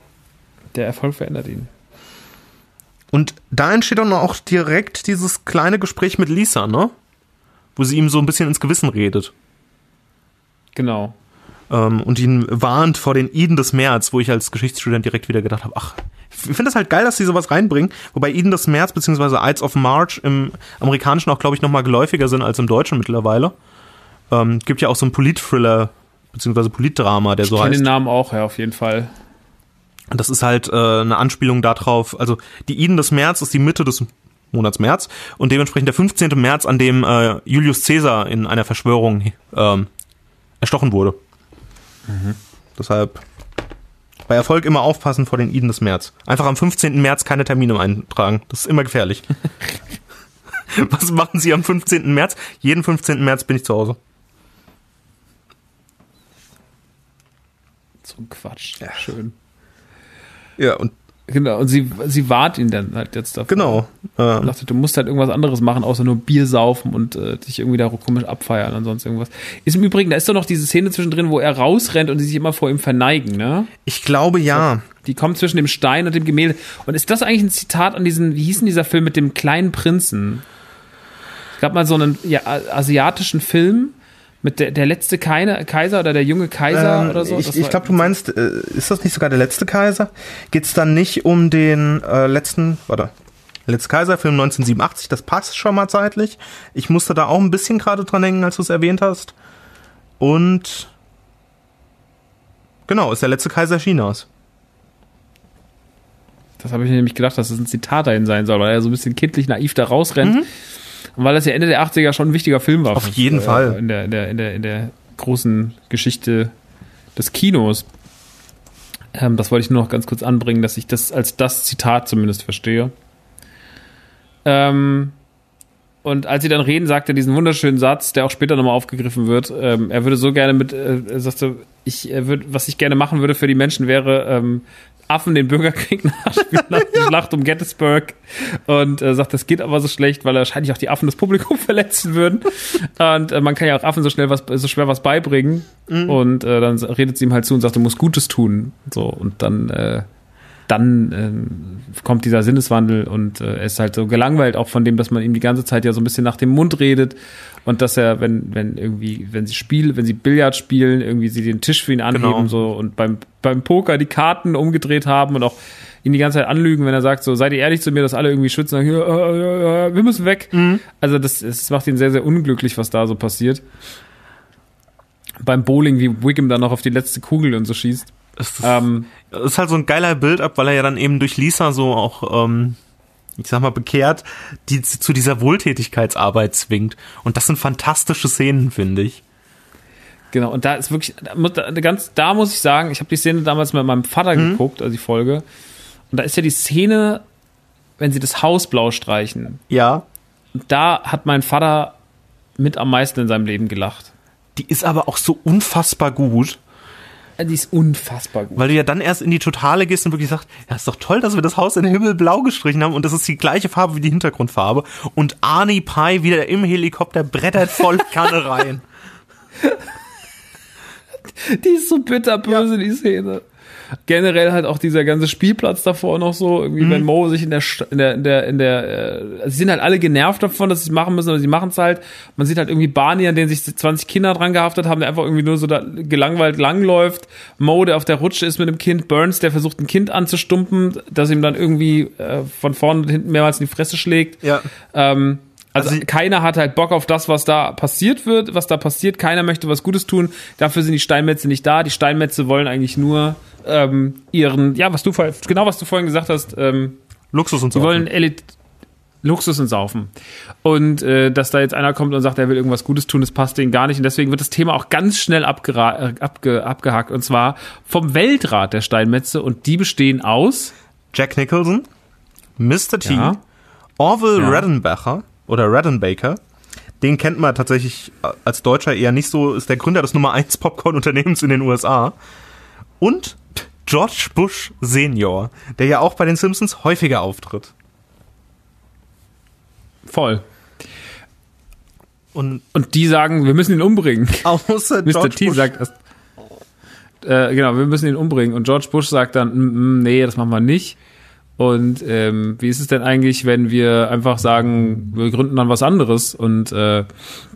Speaker 2: Und da entsteht dann auch direkt dieses kleine Gespräch mit Lisa, ne? Wo sie ihm so ein bisschen ins Gewissen redet.
Speaker 1: Genau.
Speaker 2: Und ihn warnt vor den Iden des März, wo ich als Geschichtsstudent direkt wieder gedacht habe, ich finde das halt geil, dass sie sowas reinbringen, wobei Iden des März bzw. Ides of March im Amerikanischen auch, glaube ich, nochmal geläufiger sind als im Deutschen mittlerweile. Gibt ja auch so einen Polit-Thriller beziehungsweise Politdrama, der so heißt.
Speaker 1: Ich kenne den Namen auch, ja, auf jeden Fall.
Speaker 2: Und das ist halt eine Anspielung darauf, also die Iden des März ist die Mitte des Monats März und dementsprechend der 15. März, an dem Julius Caesar in einer Verschwörung erstochen wurde. Deshalb bei Erfolg immer aufpassen vor den Iden des März. Einfach am 15. März keine Termine eintragen. Das ist immer gefährlich. Was machen Sie am 15. März? Jeden 15. März bin ich zu Hause.
Speaker 1: So ein Quatsch. Ja. Schön.
Speaker 2: Ja, und
Speaker 1: genau, und sie wahrt ihn dann halt jetzt davon.
Speaker 2: Genau.
Speaker 1: Dachte, du musst halt irgendwas anderes machen, außer nur Bier saufen und dich irgendwie da komisch abfeiern und sonst irgendwas. Ist im Übrigen, da ist doch noch diese Szene zwischendrin, wo er rausrennt und die sich immer vor ihm verneigen, ne?
Speaker 2: Ich glaube, ja.
Speaker 1: Die kommt zwischen dem Stein und dem Gemälde. Und ist das eigentlich ein Zitat an diesen, wie hieß denn dieser Film mit dem kleinen Prinzen? Es gab mal so einen asiatischen Film mit der letzte Kaiser oder der junge Kaiser oder so.
Speaker 2: Ich glaube, du meinst, ist das nicht sogar der letzte Kaiser? Geht's dann nicht um den letzte Kaiser, Film 1987, das passt schon mal zeitlich. Ich musste da auch ein bisschen gerade dran denken, als du es erwähnt hast. Und genau, ist der letzte Kaiser Chinas.
Speaker 1: Das habe ich mir nämlich gedacht, dass das ein Zitat dahin sein soll, weil er so ein bisschen kindlich naiv da rausrennt. Und weil das ja Ende der 80er schon ein wichtiger Film war.
Speaker 2: Auf jeden Fall.
Speaker 1: In der großen Geschichte des Kinos. Das wollte ich nur noch ganz kurz anbringen, dass ich das als das Zitat zumindest verstehe. Und als sie dann reden, sagt er diesen wunderschönen Satz, der auch später nochmal aufgegriffen wird. Er würde so gerne sagte, was ich gerne machen würde für die Menschen wäre, Affen den Bürgerkrieg nachspielen nach der Schlacht um Gettysburg und sagt, das geht aber so schlecht, weil wahrscheinlich auch die Affen das Publikum verletzen würden und man kann ja auch Affen so schwer was beibringen und dann redet sie ihm halt zu und sagt, du musst Gutes tun, so, und dann kommt dieser Sinneswandel und er ist halt so gelangweilt auch von dem, dass man ihm die ganze Zeit ja so ein bisschen nach dem Mund redet und dass er, wenn sie Billard spielen, irgendwie sie den Tisch für ihn anheben, genau, so, und beim Poker die Karten umgedreht haben und auch ihn die ganze Zeit anlügen, wenn er sagt, so, seid ihr ehrlich zu mir, dass alle irgendwie schwitzen und sagen, wir müssen weg. Also das macht ihn sehr, sehr unglücklich, was da so passiert. Beim Bowling, wie Wiggum dann noch auf die letzte Kugel und so schießt.
Speaker 2: Das ist halt so ein geiler Build-up, weil er ja dann eben durch Lisa so auch, ich sag mal, bekehrt, die zu dieser Wohltätigkeitsarbeit zwingt. Und das sind fantastische Szenen, finde ich.
Speaker 1: Genau, und da ist wirklich, da muss ich sagen, ich habe die Szene damals mit meinem Vater geguckt, also die Folge. Und da ist ja die Szene, wenn sie das Haus blau streichen.
Speaker 2: Ja.
Speaker 1: Und da hat mein Vater mit am meisten in seinem Leben gelacht.
Speaker 2: Die ist aber auch so unfassbar gut.
Speaker 1: Die ist unfassbar gut.
Speaker 2: Weil du ja dann erst in die Totale gehst und wirklich sagst, ja, ist doch toll, dass wir das Haus in Himmelblau gestrichen haben und das ist die gleiche Farbe wie die Hintergrundfarbe. Und Arnie Pie wieder im Helikopter brettert voll Kanne rein.
Speaker 1: Die ist so bitterböse, die Szene. Generell halt auch dieser ganze Spielplatz davor noch so, irgendwie, wenn Mo sich also sie sind halt alle genervt davon, dass sie es machen müssen, aber sie machen es halt. Man sieht halt irgendwie Barney, an den sich 20 Kinder dran gehaftet haben, der einfach irgendwie nur so da gelangweilt langläuft. Mo, der auf der Rutsche ist mit dem Kind. Burns, der versucht, ein Kind anzustumpen, das ihm dann irgendwie von vorne und hinten mehrmals in die Fresse schlägt.
Speaker 2: Ja.
Speaker 1: Also keiner hat halt Bock auf das, was da passiert. Keiner möchte was Gutes tun. Dafür sind die Steinmetze nicht da. Die Steinmetze wollen eigentlich nur ihren, ja, was du vorhin gesagt hast,
Speaker 2: Luxus und Saufen.
Speaker 1: Die wollen Luxus und Saufen. Und dass da jetzt einer kommt und sagt, er will irgendwas Gutes tun, das passt denen gar nicht. Und deswegen wird das Thema auch ganz schnell abgehakt. Und zwar vom Weltrat der Steinmetze. Und die bestehen aus
Speaker 2: Jack Nicholson, Mr. T, Orville Redenbacher oder Redenbaker. Den kennt man tatsächlich als Deutscher eher nicht so, ist der Gründer des Nummer 1 Popcorn-Unternehmens in den USA. Und George Bush Senior, der ja auch bei den Simpsons häufiger auftritt.
Speaker 1: Voll. Und die sagen, wir müssen ihn umbringen.
Speaker 2: Außer
Speaker 1: Mr. T sagt das. Genau, wir müssen ihn umbringen. Und George Bush sagt dann, nee, das machen wir nicht. Und wie ist es denn eigentlich, wenn wir einfach sagen, wir gründen dann was anderes? Und so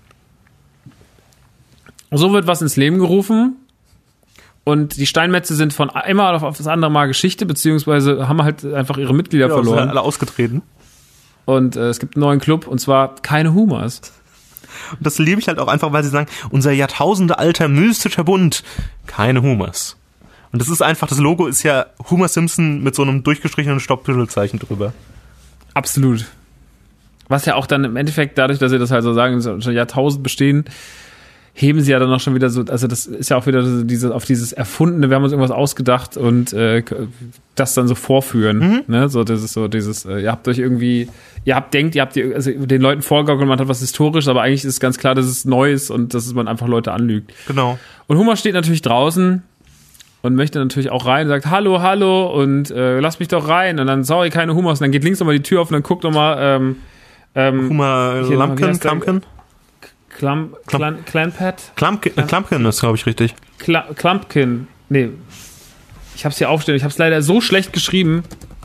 Speaker 1: wird was ins Leben gerufen. Und die Steinmetze sind von einmal auf das andere Mal Geschichte, beziehungsweise haben halt einfach ihre Mitglieder verloren.
Speaker 2: Sind alle ausgetreten.
Speaker 1: Und es gibt einen neuen Club, und zwar keine Humas.
Speaker 2: Und das liebe ich halt auch einfach, weil sie sagen, unser jahrtausendealter mystischer Bund, keine Homers. Und das ist einfach, das Logo ist ja Homer Simpson mit so einem durchgestrichenen Stopptitelzeichen drüber.
Speaker 1: Absolut. Was ja auch dann im Endeffekt, dadurch, dass sie das halt so sagen, schon Jahrtausend bestehen, heben sie ja dann auch schon wieder so, also das ist ja auch wieder so auf dieses Erfundene, wir haben uns irgendwas ausgedacht und das dann so vorführen. Ne? So, das ist so dieses, ihr habt den Leuten vorgegaukelt, man hat was Historisches, aber eigentlich ist ganz klar, dass es neu ist und dass man einfach Leute anlügt.
Speaker 2: Genau.
Speaker 1: Und Homer steht natürlich draußen und möchte natürlich auch rein, sagt Hallo und lass mich doch rein und dann, sorry, keine Homers und dann geht links nochmal die Tür auf und dann guckt nochmal
Speaker 2: Homer Klumpkin?
Speaker 1: Clanpad?
Speaker 2: Klumpkin ist, glaube ich, richtig.
Speaker 1: Klumpkin. Nee. Ich hab's hier aufstehen. Ich hab's leider so schlecht geschrieben.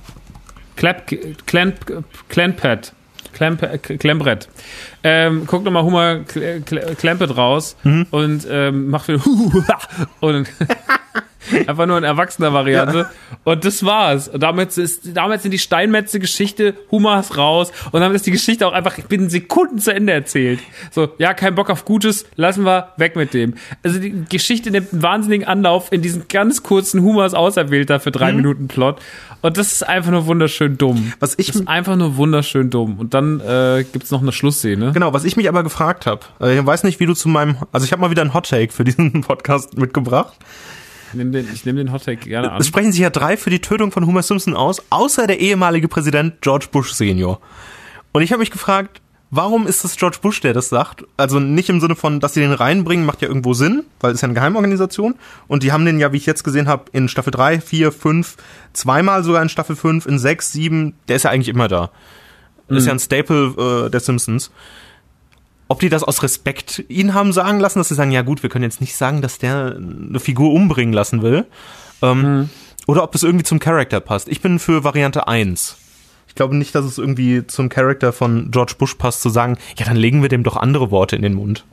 Speaker 1: Clanpad. Klembrett. Guck nochmal Homer Klempet raus und macht wieder und einfach nur in erwachsener Variante. Ja. Und das war's. Und damals sind die Steinmetze-Geschichte, Homer ist raus. Und damit ist die Geschichte auch einfach binnen Sekunden zu Ende erzählt. So, ja, kein Bock auf Gutes, lassen wir weg mit dem. Also die Geschichte nimmt einen wahnsinnigen Anlauf in diesen ganz kurzen Homer ist Auserwählter für 3 Minuten Plot. Und das ist einfach nur wunderschön dumm. Das ist einfach nur wunderschön dumm. Und dann gibt's noch eine Schlussszene.
Speaker 2: Genau, was ich mich aber gefragt habe, ich weiß nicht, wie du ich habe mal wieder einen Hot-Take für diesen Podcast mitgebracht.
Speaker 1: Ich nehme den Hottake gerne an.
Speaker 2: Es sprechen sich ja 3 für die Tötung von Homer Simpson aus, außer der ehemalige Präsident George Bush Senior. Und ich habe mich gefragt, warum ist das George Bush, der das sagt? Also nicht im Sinne von, dass sie den reinbringen, macht ja irgendwo Sinn, weil es ist ja eine Geheimorganisation. Und die haben den ja, wie ich jetzt gesehen habe, in Staffel 3, 4, 5, zweimal sogar in Staffel 5, in 6, 7, der ist ja eigentlich immer da. Ist ja ein Staple der Simpsons. Ob die das aus Respekt ihn haben sagen lassen, dass sie sagen, ja gut, wir können jetzt nicht sagen, dass der eine Figur umbringen lassen will. Oder ob das irgendwie zum Charakter passt. Ich bin für Variante 1. Ich glaube nicht, dass es irgendwie zum Charakter von George Bush passt, zu sagen, ja, dann legen wir dem doch andere Worte in den Mund.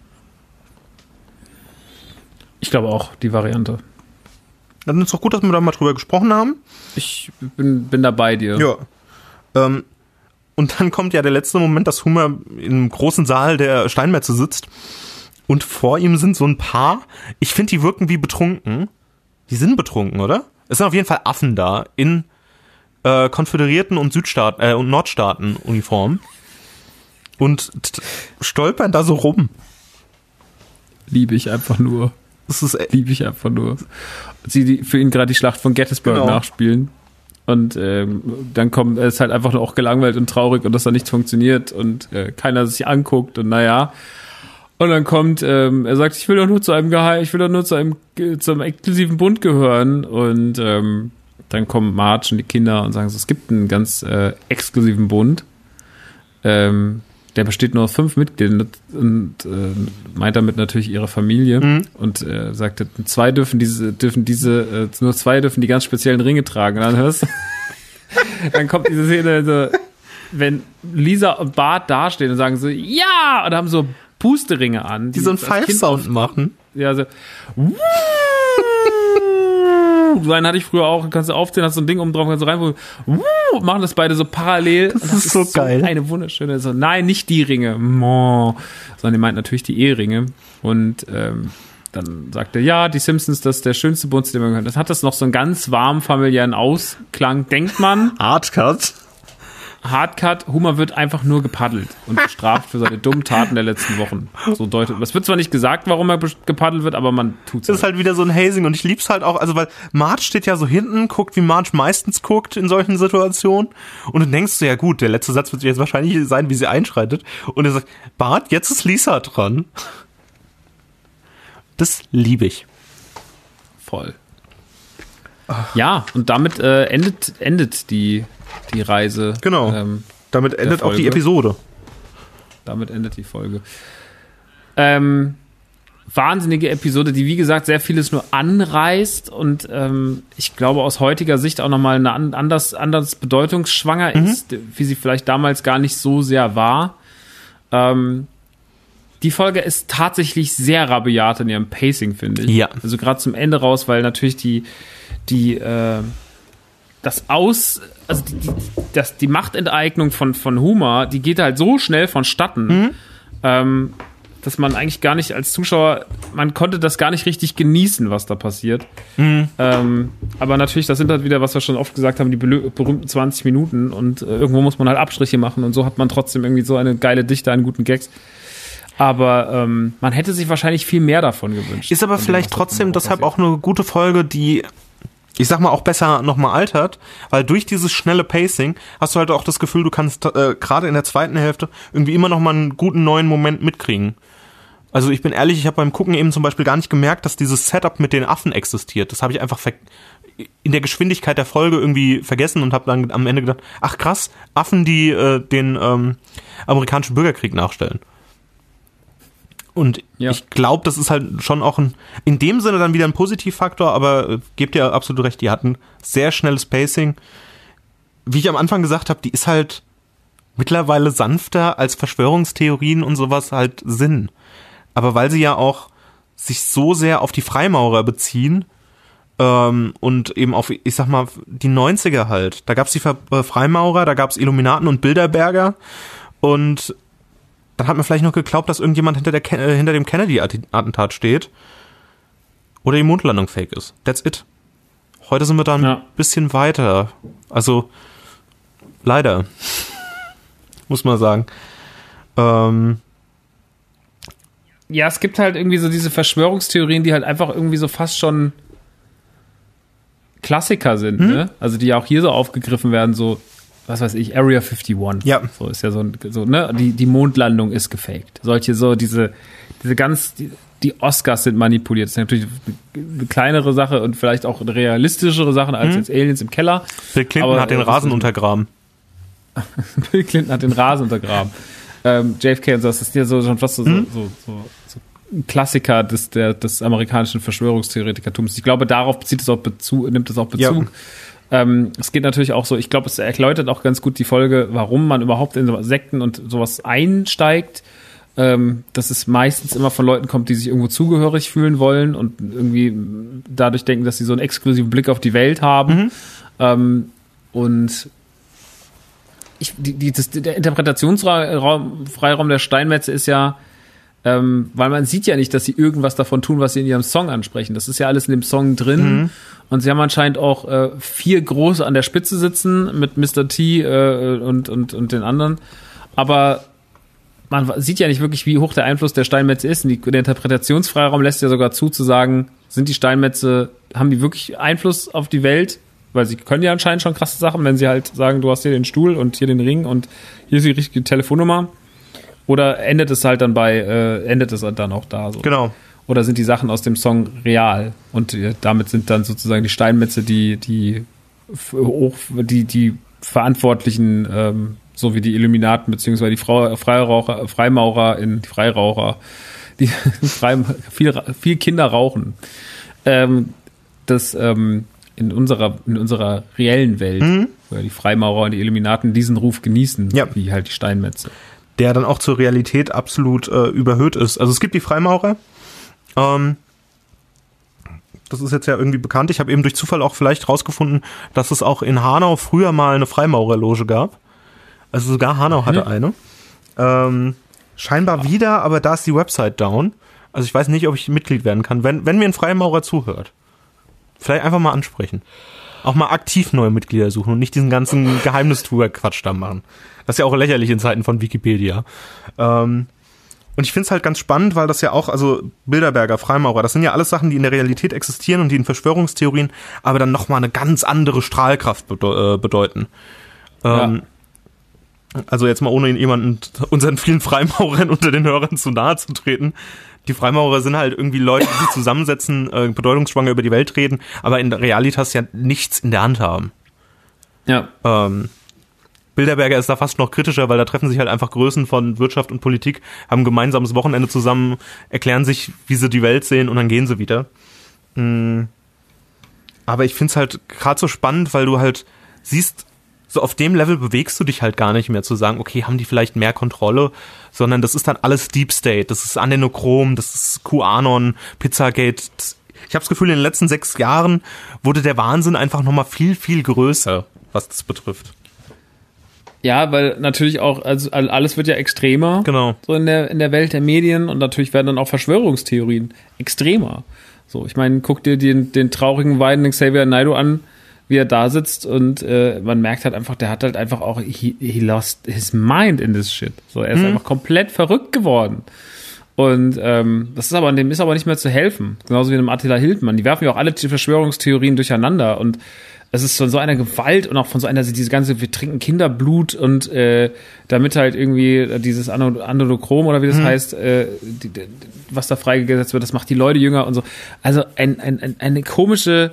Speaker 1: Ich glaube auch, die Variante.
Speaker 2: Dann ist doch gut, dass wir da mal drüber gesprochen haben.
Speaker 1: Ich bin da bei dir.
Speaker 2: Ja. Und dann kommt ja der letzte Moment, dass Homer im großen Saal der Steinmetze sitzt und vor ihm sind so ein Paar, ich finde, die wirken wie betrunken. Die sind betrunken, oder? Es sind auf jeden Fall Affen da in konföderierten und und Nordstaaten-Uniformen und stolpern da so rum.
Speaker 1: Liebe ich einfach nur. Sie für ihn gerade die Schlacht von Gettysburg nachspielen. Und dann ist halt einfach auch gelangweilt und traurig und dass da nichts funktioniert und keiner sich anguckt und naja. Und dann kommt, er sagt, ich will doch nur zum exklusiven Bund gehören. Und dann kommen Marge und die Kinder und sagen so, es gibt einen ganz exklusiven Bund. Der besteht nur aus 5 Mitgliedern und meint damit natürlich ihre Familie und sagte, nur 2 dürfen die ganz speziellen Ringe tragen. Und dann hörst du, dann kommt diese Szene, so, wenn Lisa und Bart dastehen und sagen so, ja, und haben so Pusteringe an.
Speaker 2: Die so einen Pfeif-Sound machen.
Speaker 1: Ja, so, so einen hatte ich früher auch, kannst du aufziehen, hast so ein Ding oben drauf, kannst du rein, machen das beide so parallel.
Speaker 2: Das ist so geil.
Speaker 1: Eine wunderschöne, so, nein, nicht die Ringe, sondern die meint natürlich die Eheringe. Und dann sagt er, ja, die Simpsons, das ist der schönste Bund, den man gehört. Das hat das noch so einen ganz warmen familiären Ausklang, denkt man. Hardcut, Homer wird einfach nur gepaddelt und bestraft für seine dummen Taten der letzten Wochen. So deutet. Es wird zwar nicht gesagt, warum er gepaddelt wird, aber man tut's.
Speaker 2: Das ist halt wieder so ein Hazing und ich lieb's halt auch, also weil Marge steht ja so hinten, guckt, wie Marge meistens guckt in solchen Situationen und du denkst du, ja gut, der letzte Satz wird jetzt wahrscheinlich sein, wie sie einschreitet und er sagt, Bart, jetzt ist Lisa dran. Das liebe ich.
Speaker 1: Voll. Ja, und damit endet die Reise.
Speaker 2: Genau. Damit endet auch die Episode.
Speaker 1: Damit endet die Folge. Wahnsinnige Episode, die wie gesagt sehr vieles nur anreißt und ich glaube aus heutiger Sicht auch nochmal anders bedeutungsschwanger ist, wie sie vielleicht damals gar nicht so sehr war. Die Folge ist tatsächlich sehr rabiat in ihrem Pacing, finde ich.
Speaker 2: Ja.
Speaker 1: Also gerade zum Ende raus, weil natürlich die Machtenteignung von Homer, die geht halt so schnell vonstatten. dass man eigentlich gar nicht als Zuschauer, man konnte das gar nicht richtig genießen, was da passiert. Aber natürlich, das sind halt wieder, was wir schon oft gesagt haben, die berühmten 20 Minuten und irgendwo muss man halt Abstriche machen und so hat man trotzdem irgendwie so eine geile Dichte an guten Gags. Aber man hätte sich wahrscheinlich viel mehr davon gewünscht.
Speaker 2: Ist aber vielleicht trotzdem deshalb auch eine gute Folge, die, ich sag mal, auch besser nochmal altert, weil durch dieses schnelle Pacing hast du halt auch das Gefühl, du kannst gerade in der zweiten Hälfte irgendwie immer noch mal einen guten neuen Moment mitkriegen. Also ich bin ehrlich, ich habe beim Gucken eben zum Beispiel gar nicht gemerkt, dass dieses Setup mit den Affen existiert. Das habe ich einfach in der Geschwindigkeit der Folge irgendwie vergessen und habe dann am Ende gedacht, ach krass, Affen, die den amerikanischen Bürgerkrieg nachstellen. Und ich glaube, das ist halt schon auch in dem Sinne dann wieder ein Positivfaktor, aber gebt ihr absolut recht, die hatten sehr schnelles Pacing. Wie ich am Anfang gesagt habe, die ist halt mittlerweile sanfter als Verschwörungstheorien und sowas halt sind. Aber weil sie ja auch sich so sehr auf die Freimaurer beziehen und eben auf, ich sag mal, die 90er halt. Da gab's die Freimaurer, da gab's Illuminaten und Bilderberger und dann hat man vielleicht noch geglaubt, dass irgendjemand hinter dem Kennedy-Attentat steht oder die Mondlandung fake ist. That's it. Heute sind wir da ein bisschen weiter. Also, leider. Muss man sagen.
Speaker 1: Ja, es gibt halt irgendwie so diese Verschwörungstheorien, die halt einfach irgendwie so fast schon Klassiker sind, ne? Also die ja auch hier so aufgegriffen werden, so was weiß ich, Area 51.
Speaker 2: Ja.
Speaker 1: So ist ja so ne, die Mondlandung ist gefaked. Solche so diese die Oscars sind manipuliert. Das ist natürlich eine kleinere Sache und vielleicht auch eine realistischere Sache als jetzt Aliens im Keller.
Speaker 2: Bill Clinton hat den Rasen untergraben.
Speaker 1: Bill Clinton hat den Rasen untergraben. JFK und so, das ist ja so schon fast so ein Klassiker des amerikanischen Verschwörungstheoretikertums. Ich glaube, darauf nimmt es auch Bezug. Ja. Es geht natürlich auch so, ich glaube, es erläutert auch ganz gut die Folge, warum man überhaupt in Sekten und sowas einsteigt, dass es meistens immer von Leuten kommt, die sich irgendwo zugehörig fühlen wollen und irgendwie dadurch denken, dass sie so einen exklusiven Blick auf die Welt haben. Und der Interpretationsfreiraum der Steinmetze ist ja, weil man sieht ja nicht, dass sie irgendwas davon tun, was sie in ihrem Song ansprechen. Das ist ja alles in dem Song drin. Und sie haben anscheinend auch 4 Große an der Spitze sitzen mit Mr. T und den anderen. Aber man sieht ja nicht wirklich, wie hoch der Einfluss der Steinmetze ist. Und der Interpretationsfreiraum lässt ja sogar zu sagen, sind die Steinmetze, haben die wirklich Einfluss auf die Welt? Weil sie können ja anscheinend schon krasse Sachen, wenn sie halt sagen, du hast hier den Stuhl und hier den Ring und hier ist die richtige Telefonnummer. Oder endet es dann auch da so? Genau. Oder sind die Sachen aus dem Song real? Und damit sind dann sozusagen die Steinmetze die Verantwortlichen, so wie die Illuminaten, beziehungsweise die Freimaurer, die viel Kinder rauchen. In unserer reellen Welt, wo ja die Freimaurer und die Illuminaten diesen Ruf genießen, wie halt die Steinmetze.
Speaker 2: Der dann auch zur Realität absolut überhöht ist. Also es gibt die Freimaurer, das ist jetzt ja irgendwie bekannt. Ich habe eben durch Zufall auch vielleicht rausgefunden, dass es auch in Hanau früher mal eine Freimaurerloge gab. Also sogar Hanau hatte eine. Scheinbar wieder, aber da ist die Website down. Also ich weiß nicht, ob ich Mitglied werden kann. Wenn mir ein Freimaurer zuhört, vielleicht einfach mal ansprechen. Auch mal aktiv neue Mitglieder suchen und nicht diesen ganzen Geheimnistuer-Quatsch da machen. Das ist ja auch lächerlich in Zeiten von Wikipedia. Und ich finde es halt ganz spannend, weil das ja auch, also Bilderberger, Freimaurer, das sind ja alles Sachen, die in der Realität existieren und die in Verschwörungstheorien aber dann nochmal eine ganz andere Strahlkraft bedeuten. Also jetzt mal ohne unseren vielen Freimaurern unter den Hörern zu nahe zu treten. Die Freimaurer sind halt irgendwie Leute, die zusammensetzen, bedeutungsschwanger über die Welt reden, aber in der Realitas ja nichts in der Hand haben.
Speaker 1: Ja.
Speaker 2: Bilderberger ist da fast noch kritischer, weil da treffen sich halt einfach Größen von Wirtschaft und Politik, haben ein gemeinsames Wochenende zusammen, erklären sich, wie sie die Welt sehen und dann gehen sie wieder. Aber ich find's halt gerade so spannend, weil du halt siehst, so auf dem Level bewegst du dich halt gar nicht mehr zu sagen, okay, haben die vielleicht mehr Kontrolle, sondern das ist dann alles Deep State, das ist Adenochrom, das ist QAnon, Pizzagate. Ich habe das Gefühl, in den letzten 6 Jahren wurde der Wahnsinn einfach nochmal viel, viel größer, was das betrifft.
Speaker 1: Ja, weil natürlich auch, also alles wird ja extremer.
Speaker 2: Genau.
Speaker 1: So in der Welt der Medien und natürlich werden dann auch Verschwörungstheorien extremer. So, ich meine, guck dir den traurigen, weinenden Xavier Naidoo an, wie er da sitzt und man merkt halt einfach, der hat halt einfach auch, he lost his mind in this shit. So, er ist einfach komplett verrückt geworden. Und dem ist aber nicht mehr zu helfen. Genauso wie dem Attila Hildmann. Die werfen ja auch alle die Verschwörungstheorien durcheinander und es ist von so einer Gewalt und auch von so einer, diese ganze, wir trinken Kinderblut und damit halt irgendwie dieses Adenochrom oder wie das heißt, was da freigesetzt wird, das macht die Leute jünger und so. Also eine komische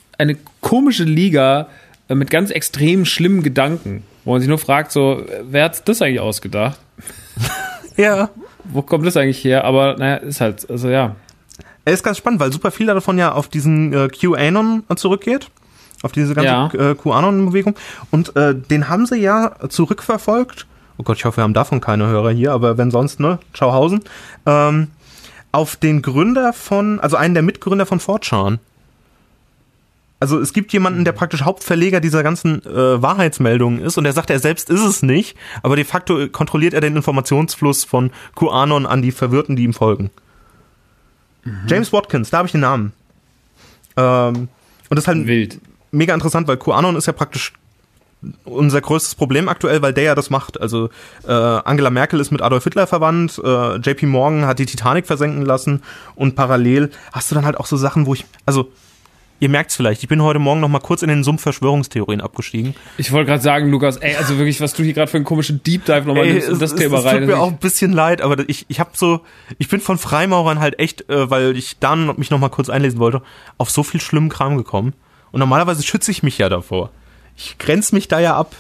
Speaker 1: Liga mit ganz extrem schlimmen Gedanken, wo man sich nur fragt, so, wer hat das eigentlich ausgedacht?
Speaker 2: Ja.
Speaker 1: Wo kommt das eigentlich her? Aber naja, ist halt, also ja.
Speaker 2: Er ist ganz spannend, weil super viel davon ja auf diesen QAnon zurückgeht. Auf diese ganze QAnon-Bewegung. Und den haben sie ja zurückverfolgt. Oh Gott, ich hoffe, wir haben davon keine Hörer hier, aber wenn sonst, ne? Tschauhausen. Auf den Gründer also einen der Mitgründer von 4chan. Also es gibt jemanden, der praktisch Hauptverleger dieser ganzen Wahrheitsmeldungen ist und der sagt, er selbst ist es nicht, aber de facto kontrolliert er den Informationsfluss von QAnon an die Verwirrten, die ihm folgen. James Watkins, da habe ich den Namen. Und das ist halt
Speaker 1: wild.
Speaker 2: Mega interessant, weil QAnon ist ja praktisch unser größtes Problem aktuell, weil der ja das macht. Also Angela Merkel ist mit Adolf Hitler verwandt, JP Morgan hat die Titanic versenken lassen und parallel hast du dann halt auch so Sachen, ihr merkt's vielleicht, ich bin heute Morgen noch mal kurz in den Sumpf Verschwörungstheorien abgestiegen.
Speaker 1: Ich wollte gerade sagen, Lukas, also wirklich, was du hier gerade für einen komischen Deep Dive nochmal nimmst in das Thema rein.
Speaker 2: Es tut mir auch ein bisschen leid, aber ich bin von Freimaurern halt echt, weil ich dann mich noch mal kurz einlesen wollte, auf so viel schlimmen Kram gekommen. Und normalerweise schütze ich mich ja davor. Ich grenze mich da ja ab.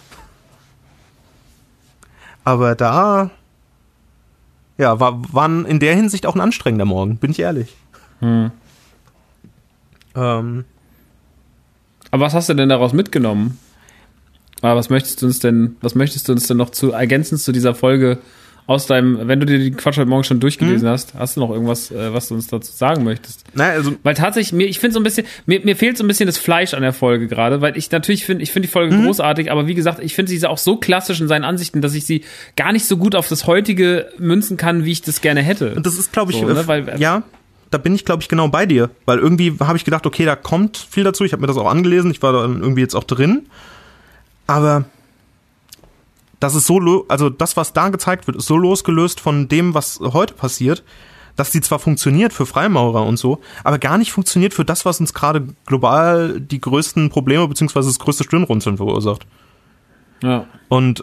Speaker 2: Aber da, ja, war in der Hinsicht auch ein anstrengender Morgen, bin ich ehrlich.
Speaker 1: Aber was hast du denn daraus mitgenommen? Was möchtest du uns denn noch ergänzend zu dieser Folge aus wenn du dir den Quatsch heute Morgen schon durchgelesen hast du noch irgendwas, was du uns dazu sagen möchtest?
Speaker 2: Naja, also
Speaker 1: weil tatsächlich, ich finde so ein bisschen, mir fehlt so ein bisschen das Fleisch an der Folge gerade, weil ich finde die Folge großartig, aber wie gesagt, ich finde sie auch so klassisch in seinen Ansichten, dass ich sie gar nicht so gut auf das heutige münzen kann, wie ich das gerne hätte.
Speaker 2: Und das ist, glaube ich,
Speaker 1: so, ne?
Speaker 2: ja, da bin ich, glaube ich, genau bei dir, weil irgendwie habe ich gedacht, okay, da kommt viel dazu, ich habe mir das auch angelesen, ich war da irgendwie jetzt auch drin, aber das ist das, was da gezeigt wird, ist so losgelöst von dem, was heute passiert, dass die zwar funktioniert für Freimaurer und so, aber gar nicht funktioniert für das, was uns gerade global die größten Probleme bzw. das größte Stirnrunzeln verursacht.
Speaker 1: Ja.
Speaker 2: Und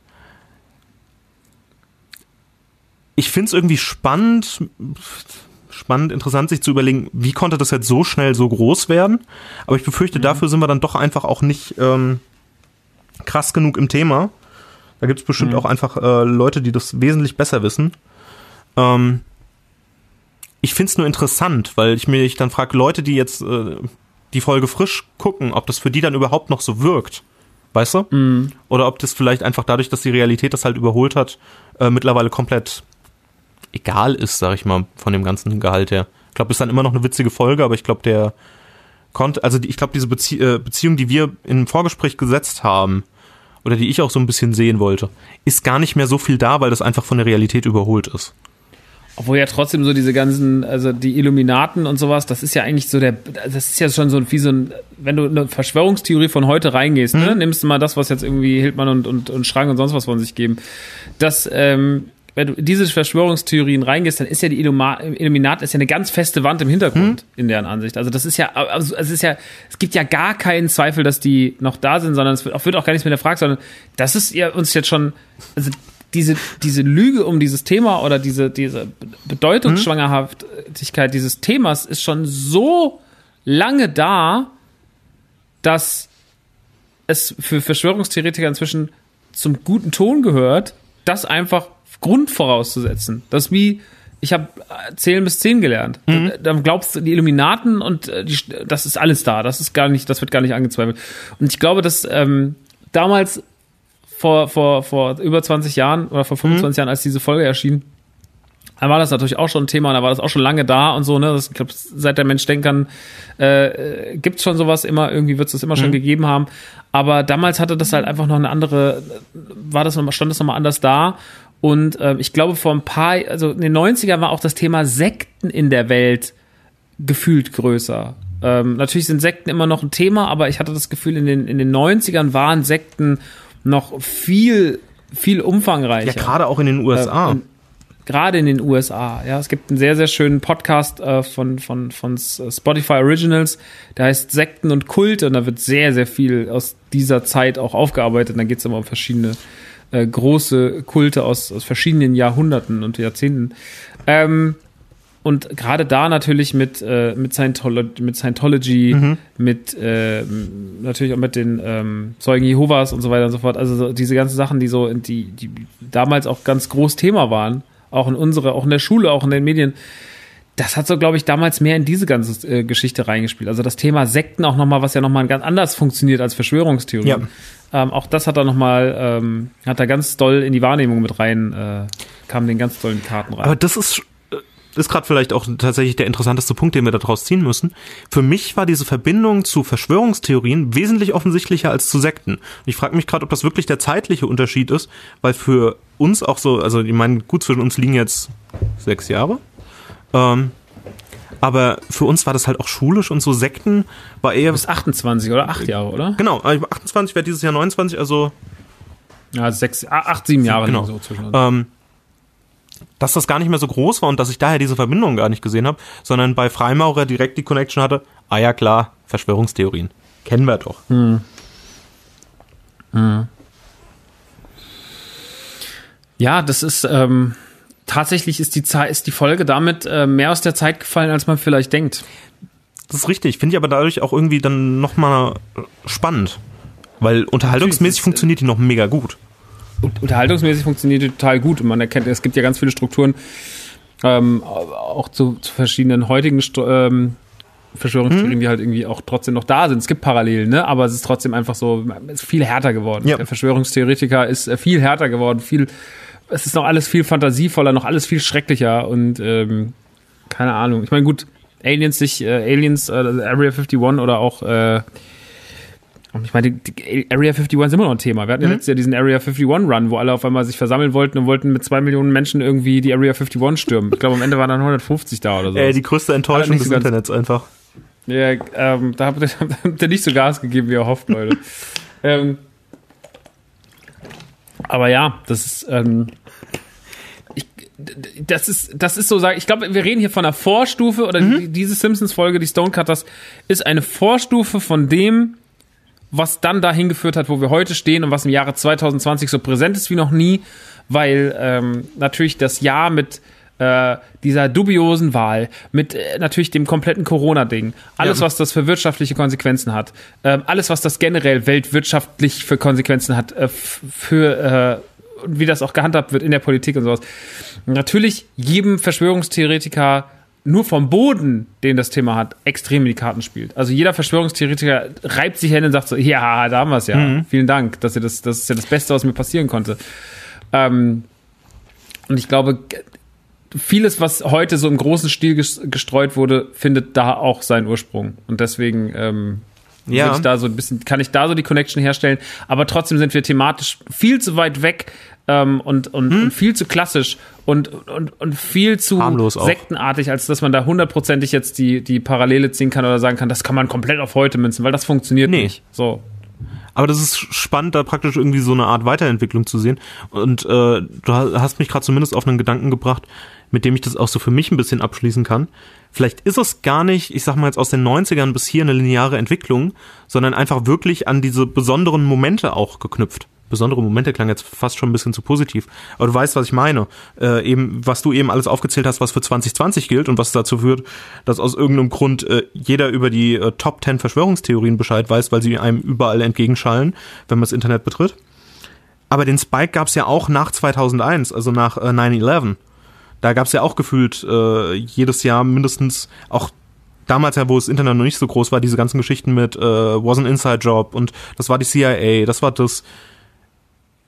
Speaker 2: ich finde es irgendwie spannend, interessant, sich zu überlegen, wie konnte das jetzt so schnell so groß werden, aber ich befürchte, dafür sind wir dann doch einfach auch nicht krass genug im Thema. Da gibt es bestimmt auch einfach Leute, die das wesentlich besser wissen. Ich finde es nur interessant, weil ich mich dann frage, Leute, die jetzt die Folge frisch gucken, ob das für die dann überhaupt noch so wirkt. Weißt du? Oder ob das vielleicht einfach dadurch, dass die Realität das halt überholt hat, mittlerweile komplett egal ist, sag ich mal, von dem ganzen Gehalt her. Ich glaube, es ist dann immer noch eine witzige Folge, aber ich glaube, ich glaube, diese Beziehung, die wir im Vorgespräch gesetzt haben, oder die ich auch so ein bisschen sehen wollte, ist gar nicht mehr so viel da, weil das einfach von der Realität überholt ist.
Speaker 1: Obwohl ja trotzdem so diese ganzen, also die Illuminaten und sowas, das ist ja eigentlich so das ist ja schon so wie so ein, wenn du eine Verschwörungstheorie von heute reingehst, ne, nimmst du mal das, was jetzt irgendwie Hildmann und Schrang und sonst was von sich geben, dass, wenn du in diese Verschwörungstheorien reingehst, dann ist ja die Illuminat ist ja eine ganz feste Wand im Hintergrund in deren Ansicht. Also das ist ja, es gibt ja gar keinen Zweifel, dass die noch da sind, sondern es wird auch gar nichts mehr hinterfragt, sondern das ist ja uns jetzt schon, also diese Lüge um dieses Thema oder diese Bedeutungsschwangerhaftigkeit dieses Themas ist schon so lange da, dass es für Verschwörungstheoretiker inzwischen zum guten Ton gehört, das einfach Grund vorauszusetzen. Das ist wie, ich habe Zählen bis 10 gelernt. Dann glaubst du, die Illuminaten und das ist alles da. Das wird gar nicht angezweifelt. Und ich glaube, dass damals vor über 20 Jahren oder vor 25 Jahren, als diese Folge erschien, Da war das natürlich auch schon ein Thema, da war das auch schon lange da und so, ne? Ich glaube, seit der Mensch denken kann, gibt's schon sowas immer, irgendwie wird's das immer schon gegeben haben. Aber damals hatte das halt einfach noch eine andere, stand das nochmal anders da. Und ich glaube, also in den 90ern war auch das Thema Sekten in der Welt gefühlt größer. Natürlich sind Sekten immer noch ein Thema, aber ich hatte das Gefühl, in den 90ern waren Sekten noch viel, viel umfangreicher.
Speaker 2: Ja, gerade auch in den USA.
Speaker 1: Gerade in den USA, ja. Es gibt einen sehr, sehr schönen Podcast von Spotify Originals, der heißt Sekten und Kulte, und da wird sehr, sehr viel aus dieser Zeit auch aufgearbeitet. Und da geht es immer um verschiedene große Kulte aus verschiedenen Jahrhunderten und Jahrzehnten. Und gerade da natürlich mit Scientology, mit natürlich auch mit den Zeugen Jehovas und so weiter und so fort. Also so diese ganzen Sachen, die damals auch ganz groß Thema waren, auch in der Schule, auch in den Medien. Das hat so, glaube ich, damals mehr in diese ganze Geschichte reingespielt. Also das Thema Sekten auch nochmal, was ja nochmal ganz anders funktioniert als Verschwörungstheorien. Ja. Auch das hat er nochmal, hat er ganz doll in die Wahrnehmung mit rein, kam den ganz dollen Karten rein.
Speaker 2: Aber das ist gerade vielleicht auch tatsächlich der interessanteste Punkt, den wir daraus ziehen müssen. Für mich war diese Verbindung zu Verschwörungstheorien wesentlich offensichtlicher als zu Sekten. Und ich frage mich gerade, ob das wirklich der zeitliche Unterschied ist, weil für uns auch so, also ich meine, gut, zwischen uns liegen jetzt 6 Jahre, aber für uns war das halt auch schulisch und so Sekten war eher...
Speaker 1: Bis 28 oder 8 Jahre, oder?
Speaker 2: Genau, 28 wäre dieses Jahr 29, also...
Speaker 1: Ja, 8, 7 Jahre
Speaker 2: genau.
Speaker 1: So zwischen uns.
Speaker 2: Dass das gar nicht mehr so groß war und dass ich daher diese Verbindung gar nicht gesehen habe, sondern bei Freimaurer direkt die Connection hatte, ja klar, Verschwörungstheorien. Kennen wir doch.
Speaker 1: Ja, das ist tatsächlich ist die Folge damit mehr aus der Zeit gefallen, als man vielleicht denkt.
Speaker 2: Das ist richtig, finde ich aber dadurch auch irgendwie dann nochmal spannend, weil unterhaltungsmäßig funktioniert die noch mega gut.
Speaker 1: Unterhaltungsmäßig funktioniert die total gut und man erkennt, es gibt ja ganz viele Strukturen, auch zu verschiedenen heutigen Verschwörungstheorien, die halt irgendwie auch trotzdem noch da sind. Es gibt Parallelen, ne? Aber es ist trotzdem einfach so, es ist viel härter geworden. Ja. Der Verschwörungstheoretiker ist viel härter geworden, es ist noch alles viel fantasievoller, noch alles viel schrecklicher und keine Ahnung. Ich meine, gut, Aliens, Area 51 oder auch ich meine, die Area 51 ist immer noch ein Thema. Wir hatten ja letztes Jahr diesen Area 51 Run, wo alle auf einmal sich versammeln wollten und wollten mit 2 Millionen Menschen irgendwie die Area 51 stürmen. Ich glaube, am Ende waren dann 150 da oder so.
Speaker 2: Die größte Enttäuschung des Internets einfach.
Speaker 1: Ja, da habt ihr nicht so Gas gegeben, wie ihr hofft, Leute. Aber ja, das ist das ist so, ich glaube, wir reden hier von einer Vorstufe oder diese Simpsons-Folge, die Stonecutters, ist eine Vorstufe von dem, was dann dahin geführt hat, wo wir heute stehen und was im Jahre 2020 so präsent ist wie noch nie, weil natürlich das Jahr mit dieser dubiosen Wahl, mit natürlich dem kompletten Corona-Ding, alles, was das für wirtschaftliche Konsequenzen hat, alles, was das generell weltwirtschaftlich für Konsequenzen hat, wie das auch gehandhabt wird in der Politik und sowas. Natürlich jedem Verschwörungstheoretiker nur vom Boden, den das Thema hat, extrem in die Karten spielt. Also jeder Verschwörungstheoretiker reibt sich hin und sagt so, ja, da haben wir es ja. Vielen Dank, das ist ja das Beste, was mir passieren konnte. Und ich glaube, vieles, was heute so im großen Stil gestreut wurde, findet da auch seinen Ursprung. Und deswegen kann ich da so die Connection herstellen. Aber trotzdem sind wir thematisch viel zu weit weg und viel zu klassisch und viel zu sektenartig, als dass man da 100%ig jetzt die Parallele ziehen kann oder sagen kann, das kann man komplett auf heute münzen, weil das funktioniert nicht. So.
Speaker 2: Aber das ist spannend, da praktisch irgendwie so eine Art Weiterentwicklung zu sehen. Und du hast mich gerade zumindest auf einen Gedanken gebracht, mit dem ich das auch so für mich ein bisschen abschließen kann. Vielleicht ist es gar nicht, ich sag mal jetzt aus den 90ern bis hier eine lineare Entwicklung, sondern einfach wirklich an diese besonderen Momente auch geknüpft. Besondere Momente klang jetzt fast schon ein bisschen zu positiv. Aber du weißt, was ich meine. Was du eben alles aufgezählt hast, was für 2020 gilt und was dazu führt, dass aus irgendeinem Grund jeder über die Top 10 Verschwörungstheorien Bescheid weiß, weil sie einem überall entgegenschallen, wenn man das Internet betritt. Aber den Spike gab es ja auch nach 2001, also nach 9/11. Da gab es ja auch gefühlt jedes Jahr mindestens, auch damals ja, wo das Internet noch nicht so groß war, diese ganzen Geschichten mit was an Inside Job und das war die CIA, das war das.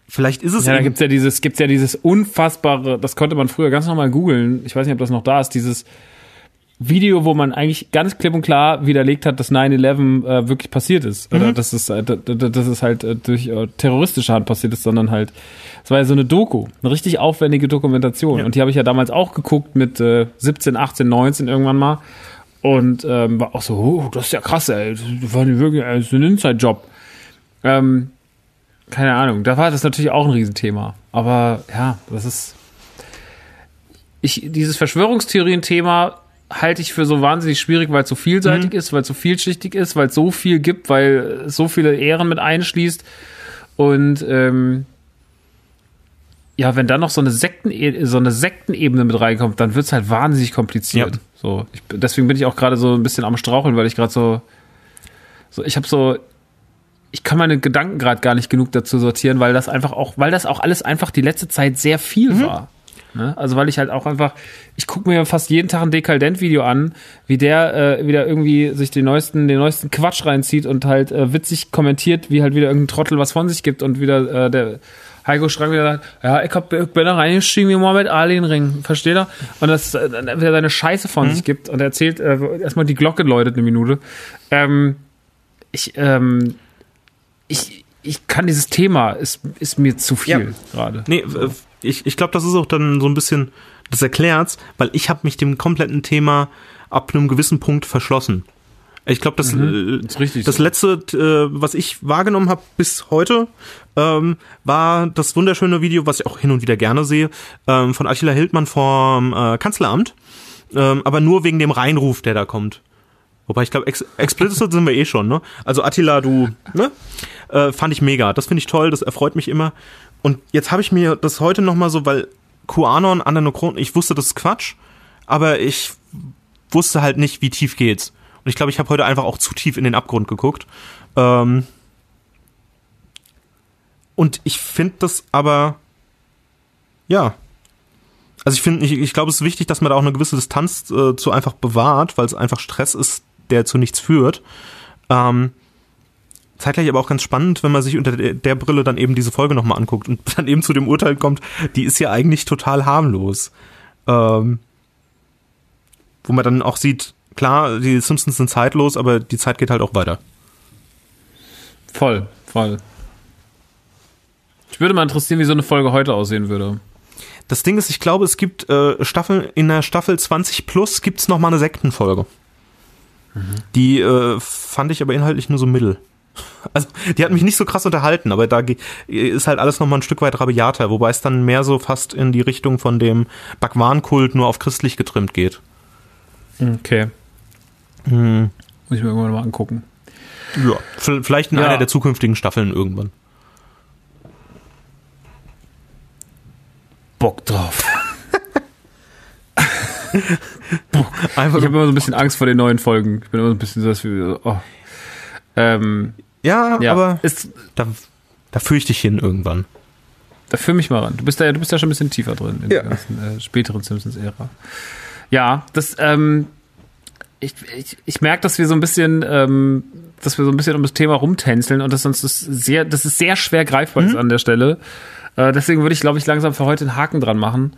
Speaker 2: vielleicht ist es
Speaker 1: ja, da gibt's ja dieses unfassbare, das konnte man früher ganz normal googeln, ich weiß nicht, ob das noch da ist, dieses Video, wo man eigentlich ganz klipp und klar widerlegt hat, dass 9/11 wirklich passiert ist. Oder dass es halt durch terroristische Hand passiert ist, sondern halt, es war ja so eine Doku, eine richtig aufwendige Dokumentation. Ja. Und die habe ich ja damals auch geguckt mit 17, 18, 19 irgendwann mal. Und war auch so, das ist ja krass, ey, das war wirklich ein Inside-Job. Keine Ahnung, da war das natürlich auch ein Riesenthema. Aber ja, das ist dieses Verschwörungstheorien-Thema halte ich für so wahnsinnig schwierig, weil es so vielseitig ist, weil es so vielschichtig ist, weil es so viel gibt, weil es so viele Ehren mit einschließt. Und ja, wenn dann noch so eine Sektenebene mit reinkommt, dann wird es halt wahnsinnig kompliziert. Ja. So, deswegen bin ich auch gerade so ein bisschen am Straucheln, weil ich gerade so ich kann meine Gedanken gerade gar nicht genug dazu sortieren, weil das auch alles einfach die letzte Zeit sehr viel war. Ne? Also weil ich halt auch einfach, ich gucke mir fast jeden Tag ein Dekadent-Video an, wie der wieder irgendwie sich den neuesten Quatsch reinzieht und halt witzig kommentiert, wie halt wieder irgendein Trottel was von sich gibt und wieder der Heiko Schrang wieder sagt, ja, ich bin da reingeschrieben wie Muhammad Ali in den Ring, versteht er? Und das dann wieder seine Scheiße von sich gibt und er erzählt, erstmal die Glocke läutet eine Minute. Ich kann dieses Thema, ist mir zu viel gerade.
Speaker 2: Nee, ich glaube, das ist auch dann so ein bisschen, das erklärt's, weil ich habe mich dem kompletten Thema ab einem gewissen Punkt verschlossen. Ich glaube, das letzte, was ich wahrgenommen habe bis heute, war das wunderschöne Video, was ich auch hin und wieder gerne sehe, von Attila Hildmann vom Kanzleramt, aber nur wegen dem Reinruf, der da kommt. Wobei ich glaube, explicit sind wir schon, ne? Also Attila, du, ne? Fand ich mega. Das finde ich toll, das erfreut mich immer. Und jetzt habe ich mir das heute nochmal so, weil QAnon, Adenochron, ich wusste, das ist Quatsch, aber ich wusste halt nicht, wie tief geht's. Und ich glaube, ich habe heute einfach auch zu tief in den Abgrund geguckt. Und ich finde das aber, ja. Also ich glaube, es ist wichtig, dass man da auch eine gewisse Distanz zu einfach bewahrt, weil es einfach Stress ist, der zu nichts führt. Zeitgleich aber auch ganz spannend, wenn man sich unter der Brille dann eben diese Folge nochmal anguckt und dann eben zu dem Urteil kommt, die ist ja eigentlich total harmlos. Wo man dann auch sieht, klar, die Simpsons sind zeitlos, aber die Zeit geht halt auch weiter.
Speaker 1: Voll. Ich würde mal interessieren, wie so eine Folge heute aussehen würde.
Speaker 2: Das Ding ist, ich glaube, es gibt in der Staffel 20 plus gibt's noch mal eine Sektenfolge. Die fand ich aber inhaltlich nur so mittel. Also, die hat mich nicht so krass unterhalten, aber da ist halt alles noch mal ein Stück weit rabiater, wobei es dann mehr so fast in die Richtung von dem Bhagwan-Kult nur auf christlich getrimmt geht.
Speaker 1: Okay. Muss ich mir irgendwann mal angucken.
Speaker 2: Ja, vielleicht in einer der zukünftigen Staffeln irgendwann.
Speaker 1: Bock drauf. Ich habe immer so ein bisschen Angst vor den neuen Folgen. Ich bin immer so ein bisschen so, dass wir
Speaker 2: aber da führe ich dich hin irgendwann.
Speaker 1: Da führe mich mal ran. Du bist ja schon ein bisschen tiefer drin in der ganzen späteren Simpsons-Ära. Ja, das ich merke, dass wir so ein bisschen um das Thema rumtänzeln und dass uns das ist sehr schwer greifbar ist an der Stelle. Deswegen würde ich, glaube ich, langsam für heute einen Haken dran machen.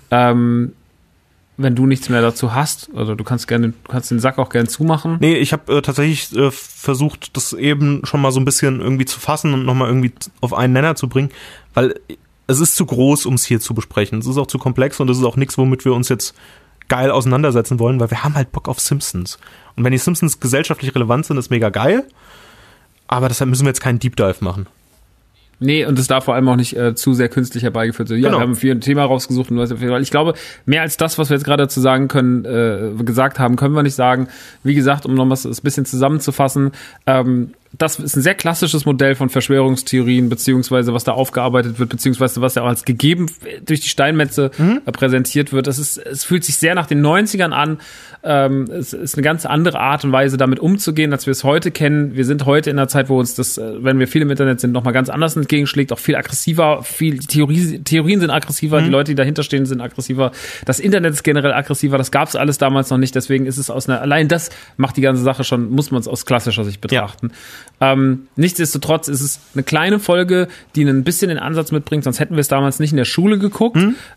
Speaker 1: Wenn du nichts mehr dazu hast, also du kannst den Sack auch gerne zumachen.
Speaker 2: Nee, ich habe tatsächlich versucht, das eben schon mal so ein bisschen irgendwie zu fassen und nochmal irgendwie auf einen Nenner zu bringen, weil es ist zu groß, um es hier zu besprechen. Es ist auch zu komplex und es ist auch nichts, womit wir uns jetzt geil auseinandersetzen wollen, weil wir haben halt Bock auf Simpsons. Und wenn die Simpsons gesellschaftlich relevant sind, ist mega geil, aber deshalb müssen wir jetzt keinen Deep Dive machen.
Speaker 1: Nee, und es darf vor allem auch nicht zu sehr künstlich herbeigeführt werden. Ja, genau. Wir haben ein Thema rausgesucht. Weil ich glaube, mehr als das, was wir jetzt gerade dazu sagen können, gesagt haben, können wir nicht sagen. Wie gesagt, um nochmal ein bisschen zusammenzufassen, das ist ein sehr klassisches Modell von Verschwörungstheorien, beziehungsweise was da aufgearbeitet wird, beziehungsweise was ja auch als gegeben durch die Steinmetze präsentiert wird. Es fühlt sich sehr nach den 90ern an. Es ist eine ganz andere Art und Weise, damit umzugehen, als wir es heute kennen. Wir sind heute in einer Zeit, wo uns das, wenn wir viel im Internet sind, nochmal ganz anders entgegenschlägt, auch viel aggressiver, Theorien sind aggressiver, die Leute, die dahinter stehen, sind aggressiver. Das Internet ist generell aggressiver, das gab es alles damals noch nicht, deswegen ist es allein das macht die ganze Sache schon, muss man es aus klassischer Sicht betrachten. Ja. Nichtsdestotrotz ist es eine kleine Folge, die ein bisschen den Ansatz mitbringt, sonst hätten wir es damals nicht in der Schule geguckt.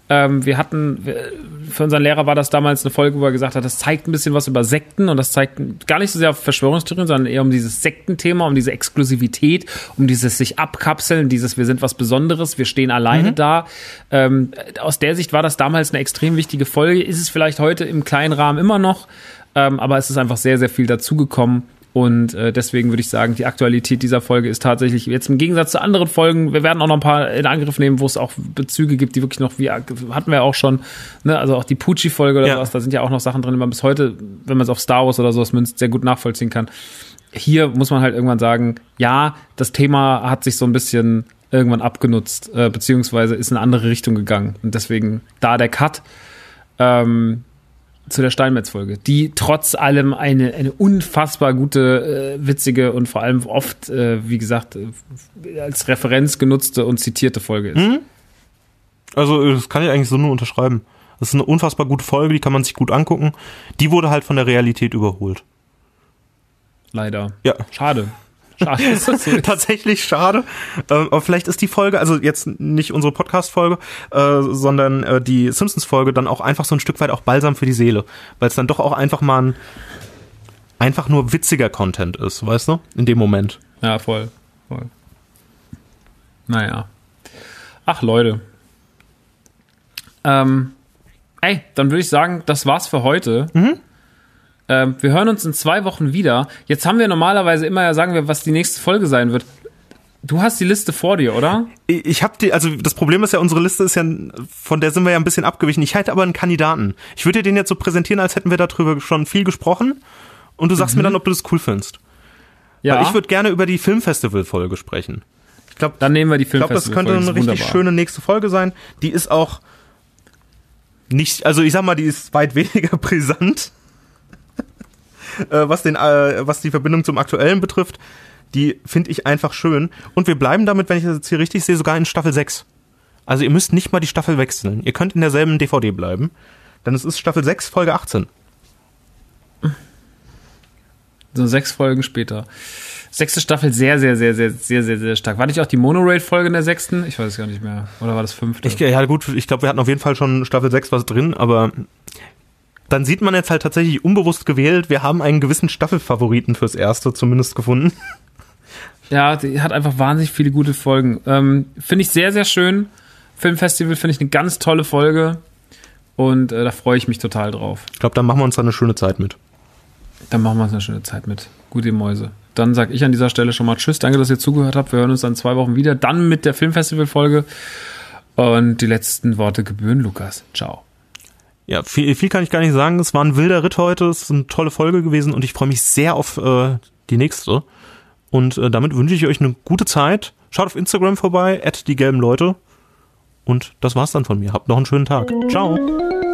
Speaker 1: Für unseren Lehrer war das damals eine Folge, wo er gesagt hat, das zeigt ein bisschen was über Sekten und das zeigt gar nicht so sehr auf Verschwörungstheorien, sondern eher um dieses Sektenthema, um diese Exklusivität, um dieses sich abkapseln, dieses wir sind was Besonderes, wir stehen alleine da. Aus der Sicht war das damals eine extrem wichtige Folge, ist es vielleicht heute im kleinen Rahmen immer noch, aber es ist einfach sehr, sehr viel dazugekommen. Und deswegen würde ich sagen, die Aktualität dieser Folge ist tatsächlich jetzt im Gegensatz zu anderen Folgen, wir werden auch noch ein paar in Angriff nehmen, wo es auch Bezüge gibt, die wirklich noch, wie hatten wir auch schon, ne, also auch die Pucci-Folge oder sowas, da sind ja auch noch Sachen drin, die man bis heute, wenn man es auf Star Wars oder sowas münzt, sehr gut nachvollziehen kann. Hier muss man halt irgendwann sagen, ja, das Thema hat sich so ein bisschen irgendwann abgenutzt, beziehungsweise ist in eine andere Richtung gegangen. Und deswegen da der Cut. Zu der Steinmetz-Folge, die trotz allem eine unfassbar gute, witzige und vor allem oft, wie gesagt, als Referenz genutzte und zitierte Folge ist.
Speaker 2: Also das kann ich eigentlich so nur unterschreiben. Das ist eine unfassbar gute Folge, die kann man sich gut angucken. Die wurde halt von der Realität überholt.
Speaker 1: Leider.
Speaker 2: Ja.
Speaker 1: Schade. Schade, ist das so.
Speaker 2: Tatsächlich schade. Aber vielleicht ist die Folge, also jetzt nicht unsere Podcast-Folge, sondern die Simpsons-Folge dann auch einfach so ein Stück weit auch Balsam für die Seele. Weil es dann doch auch einfach mal einfach nur witziger Content ist, weißt du? In dem Moment.
Speaker 1: Ja, voll. Naja. Ach, Leute. Dann würde ich sagen, das war's für heute. Wir hören uns in 2 Wochen wieder. Jetzt haben wir normalerweise immer, sagen wir, was die nächste Folge sein wird. Du hast die Liste vor dir, oder?
Speaker 2: Ich habe also das Problem ist ja, unsere Liste ist ja, von der sind wir ja ein bisschen abgewichen. Ich hätte aber einen Kandidaten. Ich würde dir den jetzt so präsentieren, als hätten wir darüber schon viel gesprochen. Und du sagst mir dann, ob du das cool findest.
Speaker 1: Ja.
Speaker 2: Weil ich würde gerne über die Filmfestival-Folge sprechen. Ich glaube,
Speaker 1: dann nehmen wir die Filmfestival-Folge.
Speaker 2: Ich glaube, das könnte eine richtig schöne nächste Folge sein. Die ist auch nicht, also ich sag mal, die ist weit weniger brisant. Was die Verbindung zum Aktuellen betrifft, die finde ich einfach schön. Und wir bleiben damit, wenn ich das jetzt hier richtig sehe, sogar in Staffel 6. Also ihr müsst nicht mal die Staffel wechseln. Ihr könnt in derselben DVD bleiben. Denn es ist Staffel 6, Folge 18.
Speaker 1: So 6 Folgen später. 6. Staffel sehr, sehr, sehr, sehr, sehr, sehr, sehr stark. War nicht auch die Monorail-Folge in der 6.? Ich weiß es gar nicht mehr. Oder war das 5.?
Speaker 2: Ja gut, ich glaube, wir hatten auf jeden Fall schon Staffel 6 was drin, aber dann sieht man jetzt halt tatsächlich unbewusst gewählt, wir haben einen gewissen Staffelfavoriten fürs Erste zumindest gefunden.
Speaker 1: Ja, die hat einfach wahnsinnig viele gute Folgen. Finde ich sehr, sehr schön. Filmfestival finde ich eine ganz tolle Folge und da freue ich mich total drauf.
Speaker 2: Ich glaube, dann machen wir uns da eine schöne Zeit mit. Gute Mäuse. Dann sage ich an dieser Stelle schon mal Tschüss, danke, dass ihr zugehört habt. Wir hören uns dann 2 Wochen wieder, dann mit der Filmfestival-Folge und die letzten Worte gebühren Lukas. Ciao. Ja, viel kann ich gar nicht sagen. Es war ein wilder Ritt heute. Es ist eine tolle Folge gewesen und ich freue mich sehr auf die nächste. Und damit wünsche ich euch eine gute Zeit. Schaut auf Instagram vorbei, @diegelbenleute. Und das war's dann von mir. Habt noch einen schönen Tag. Ciao.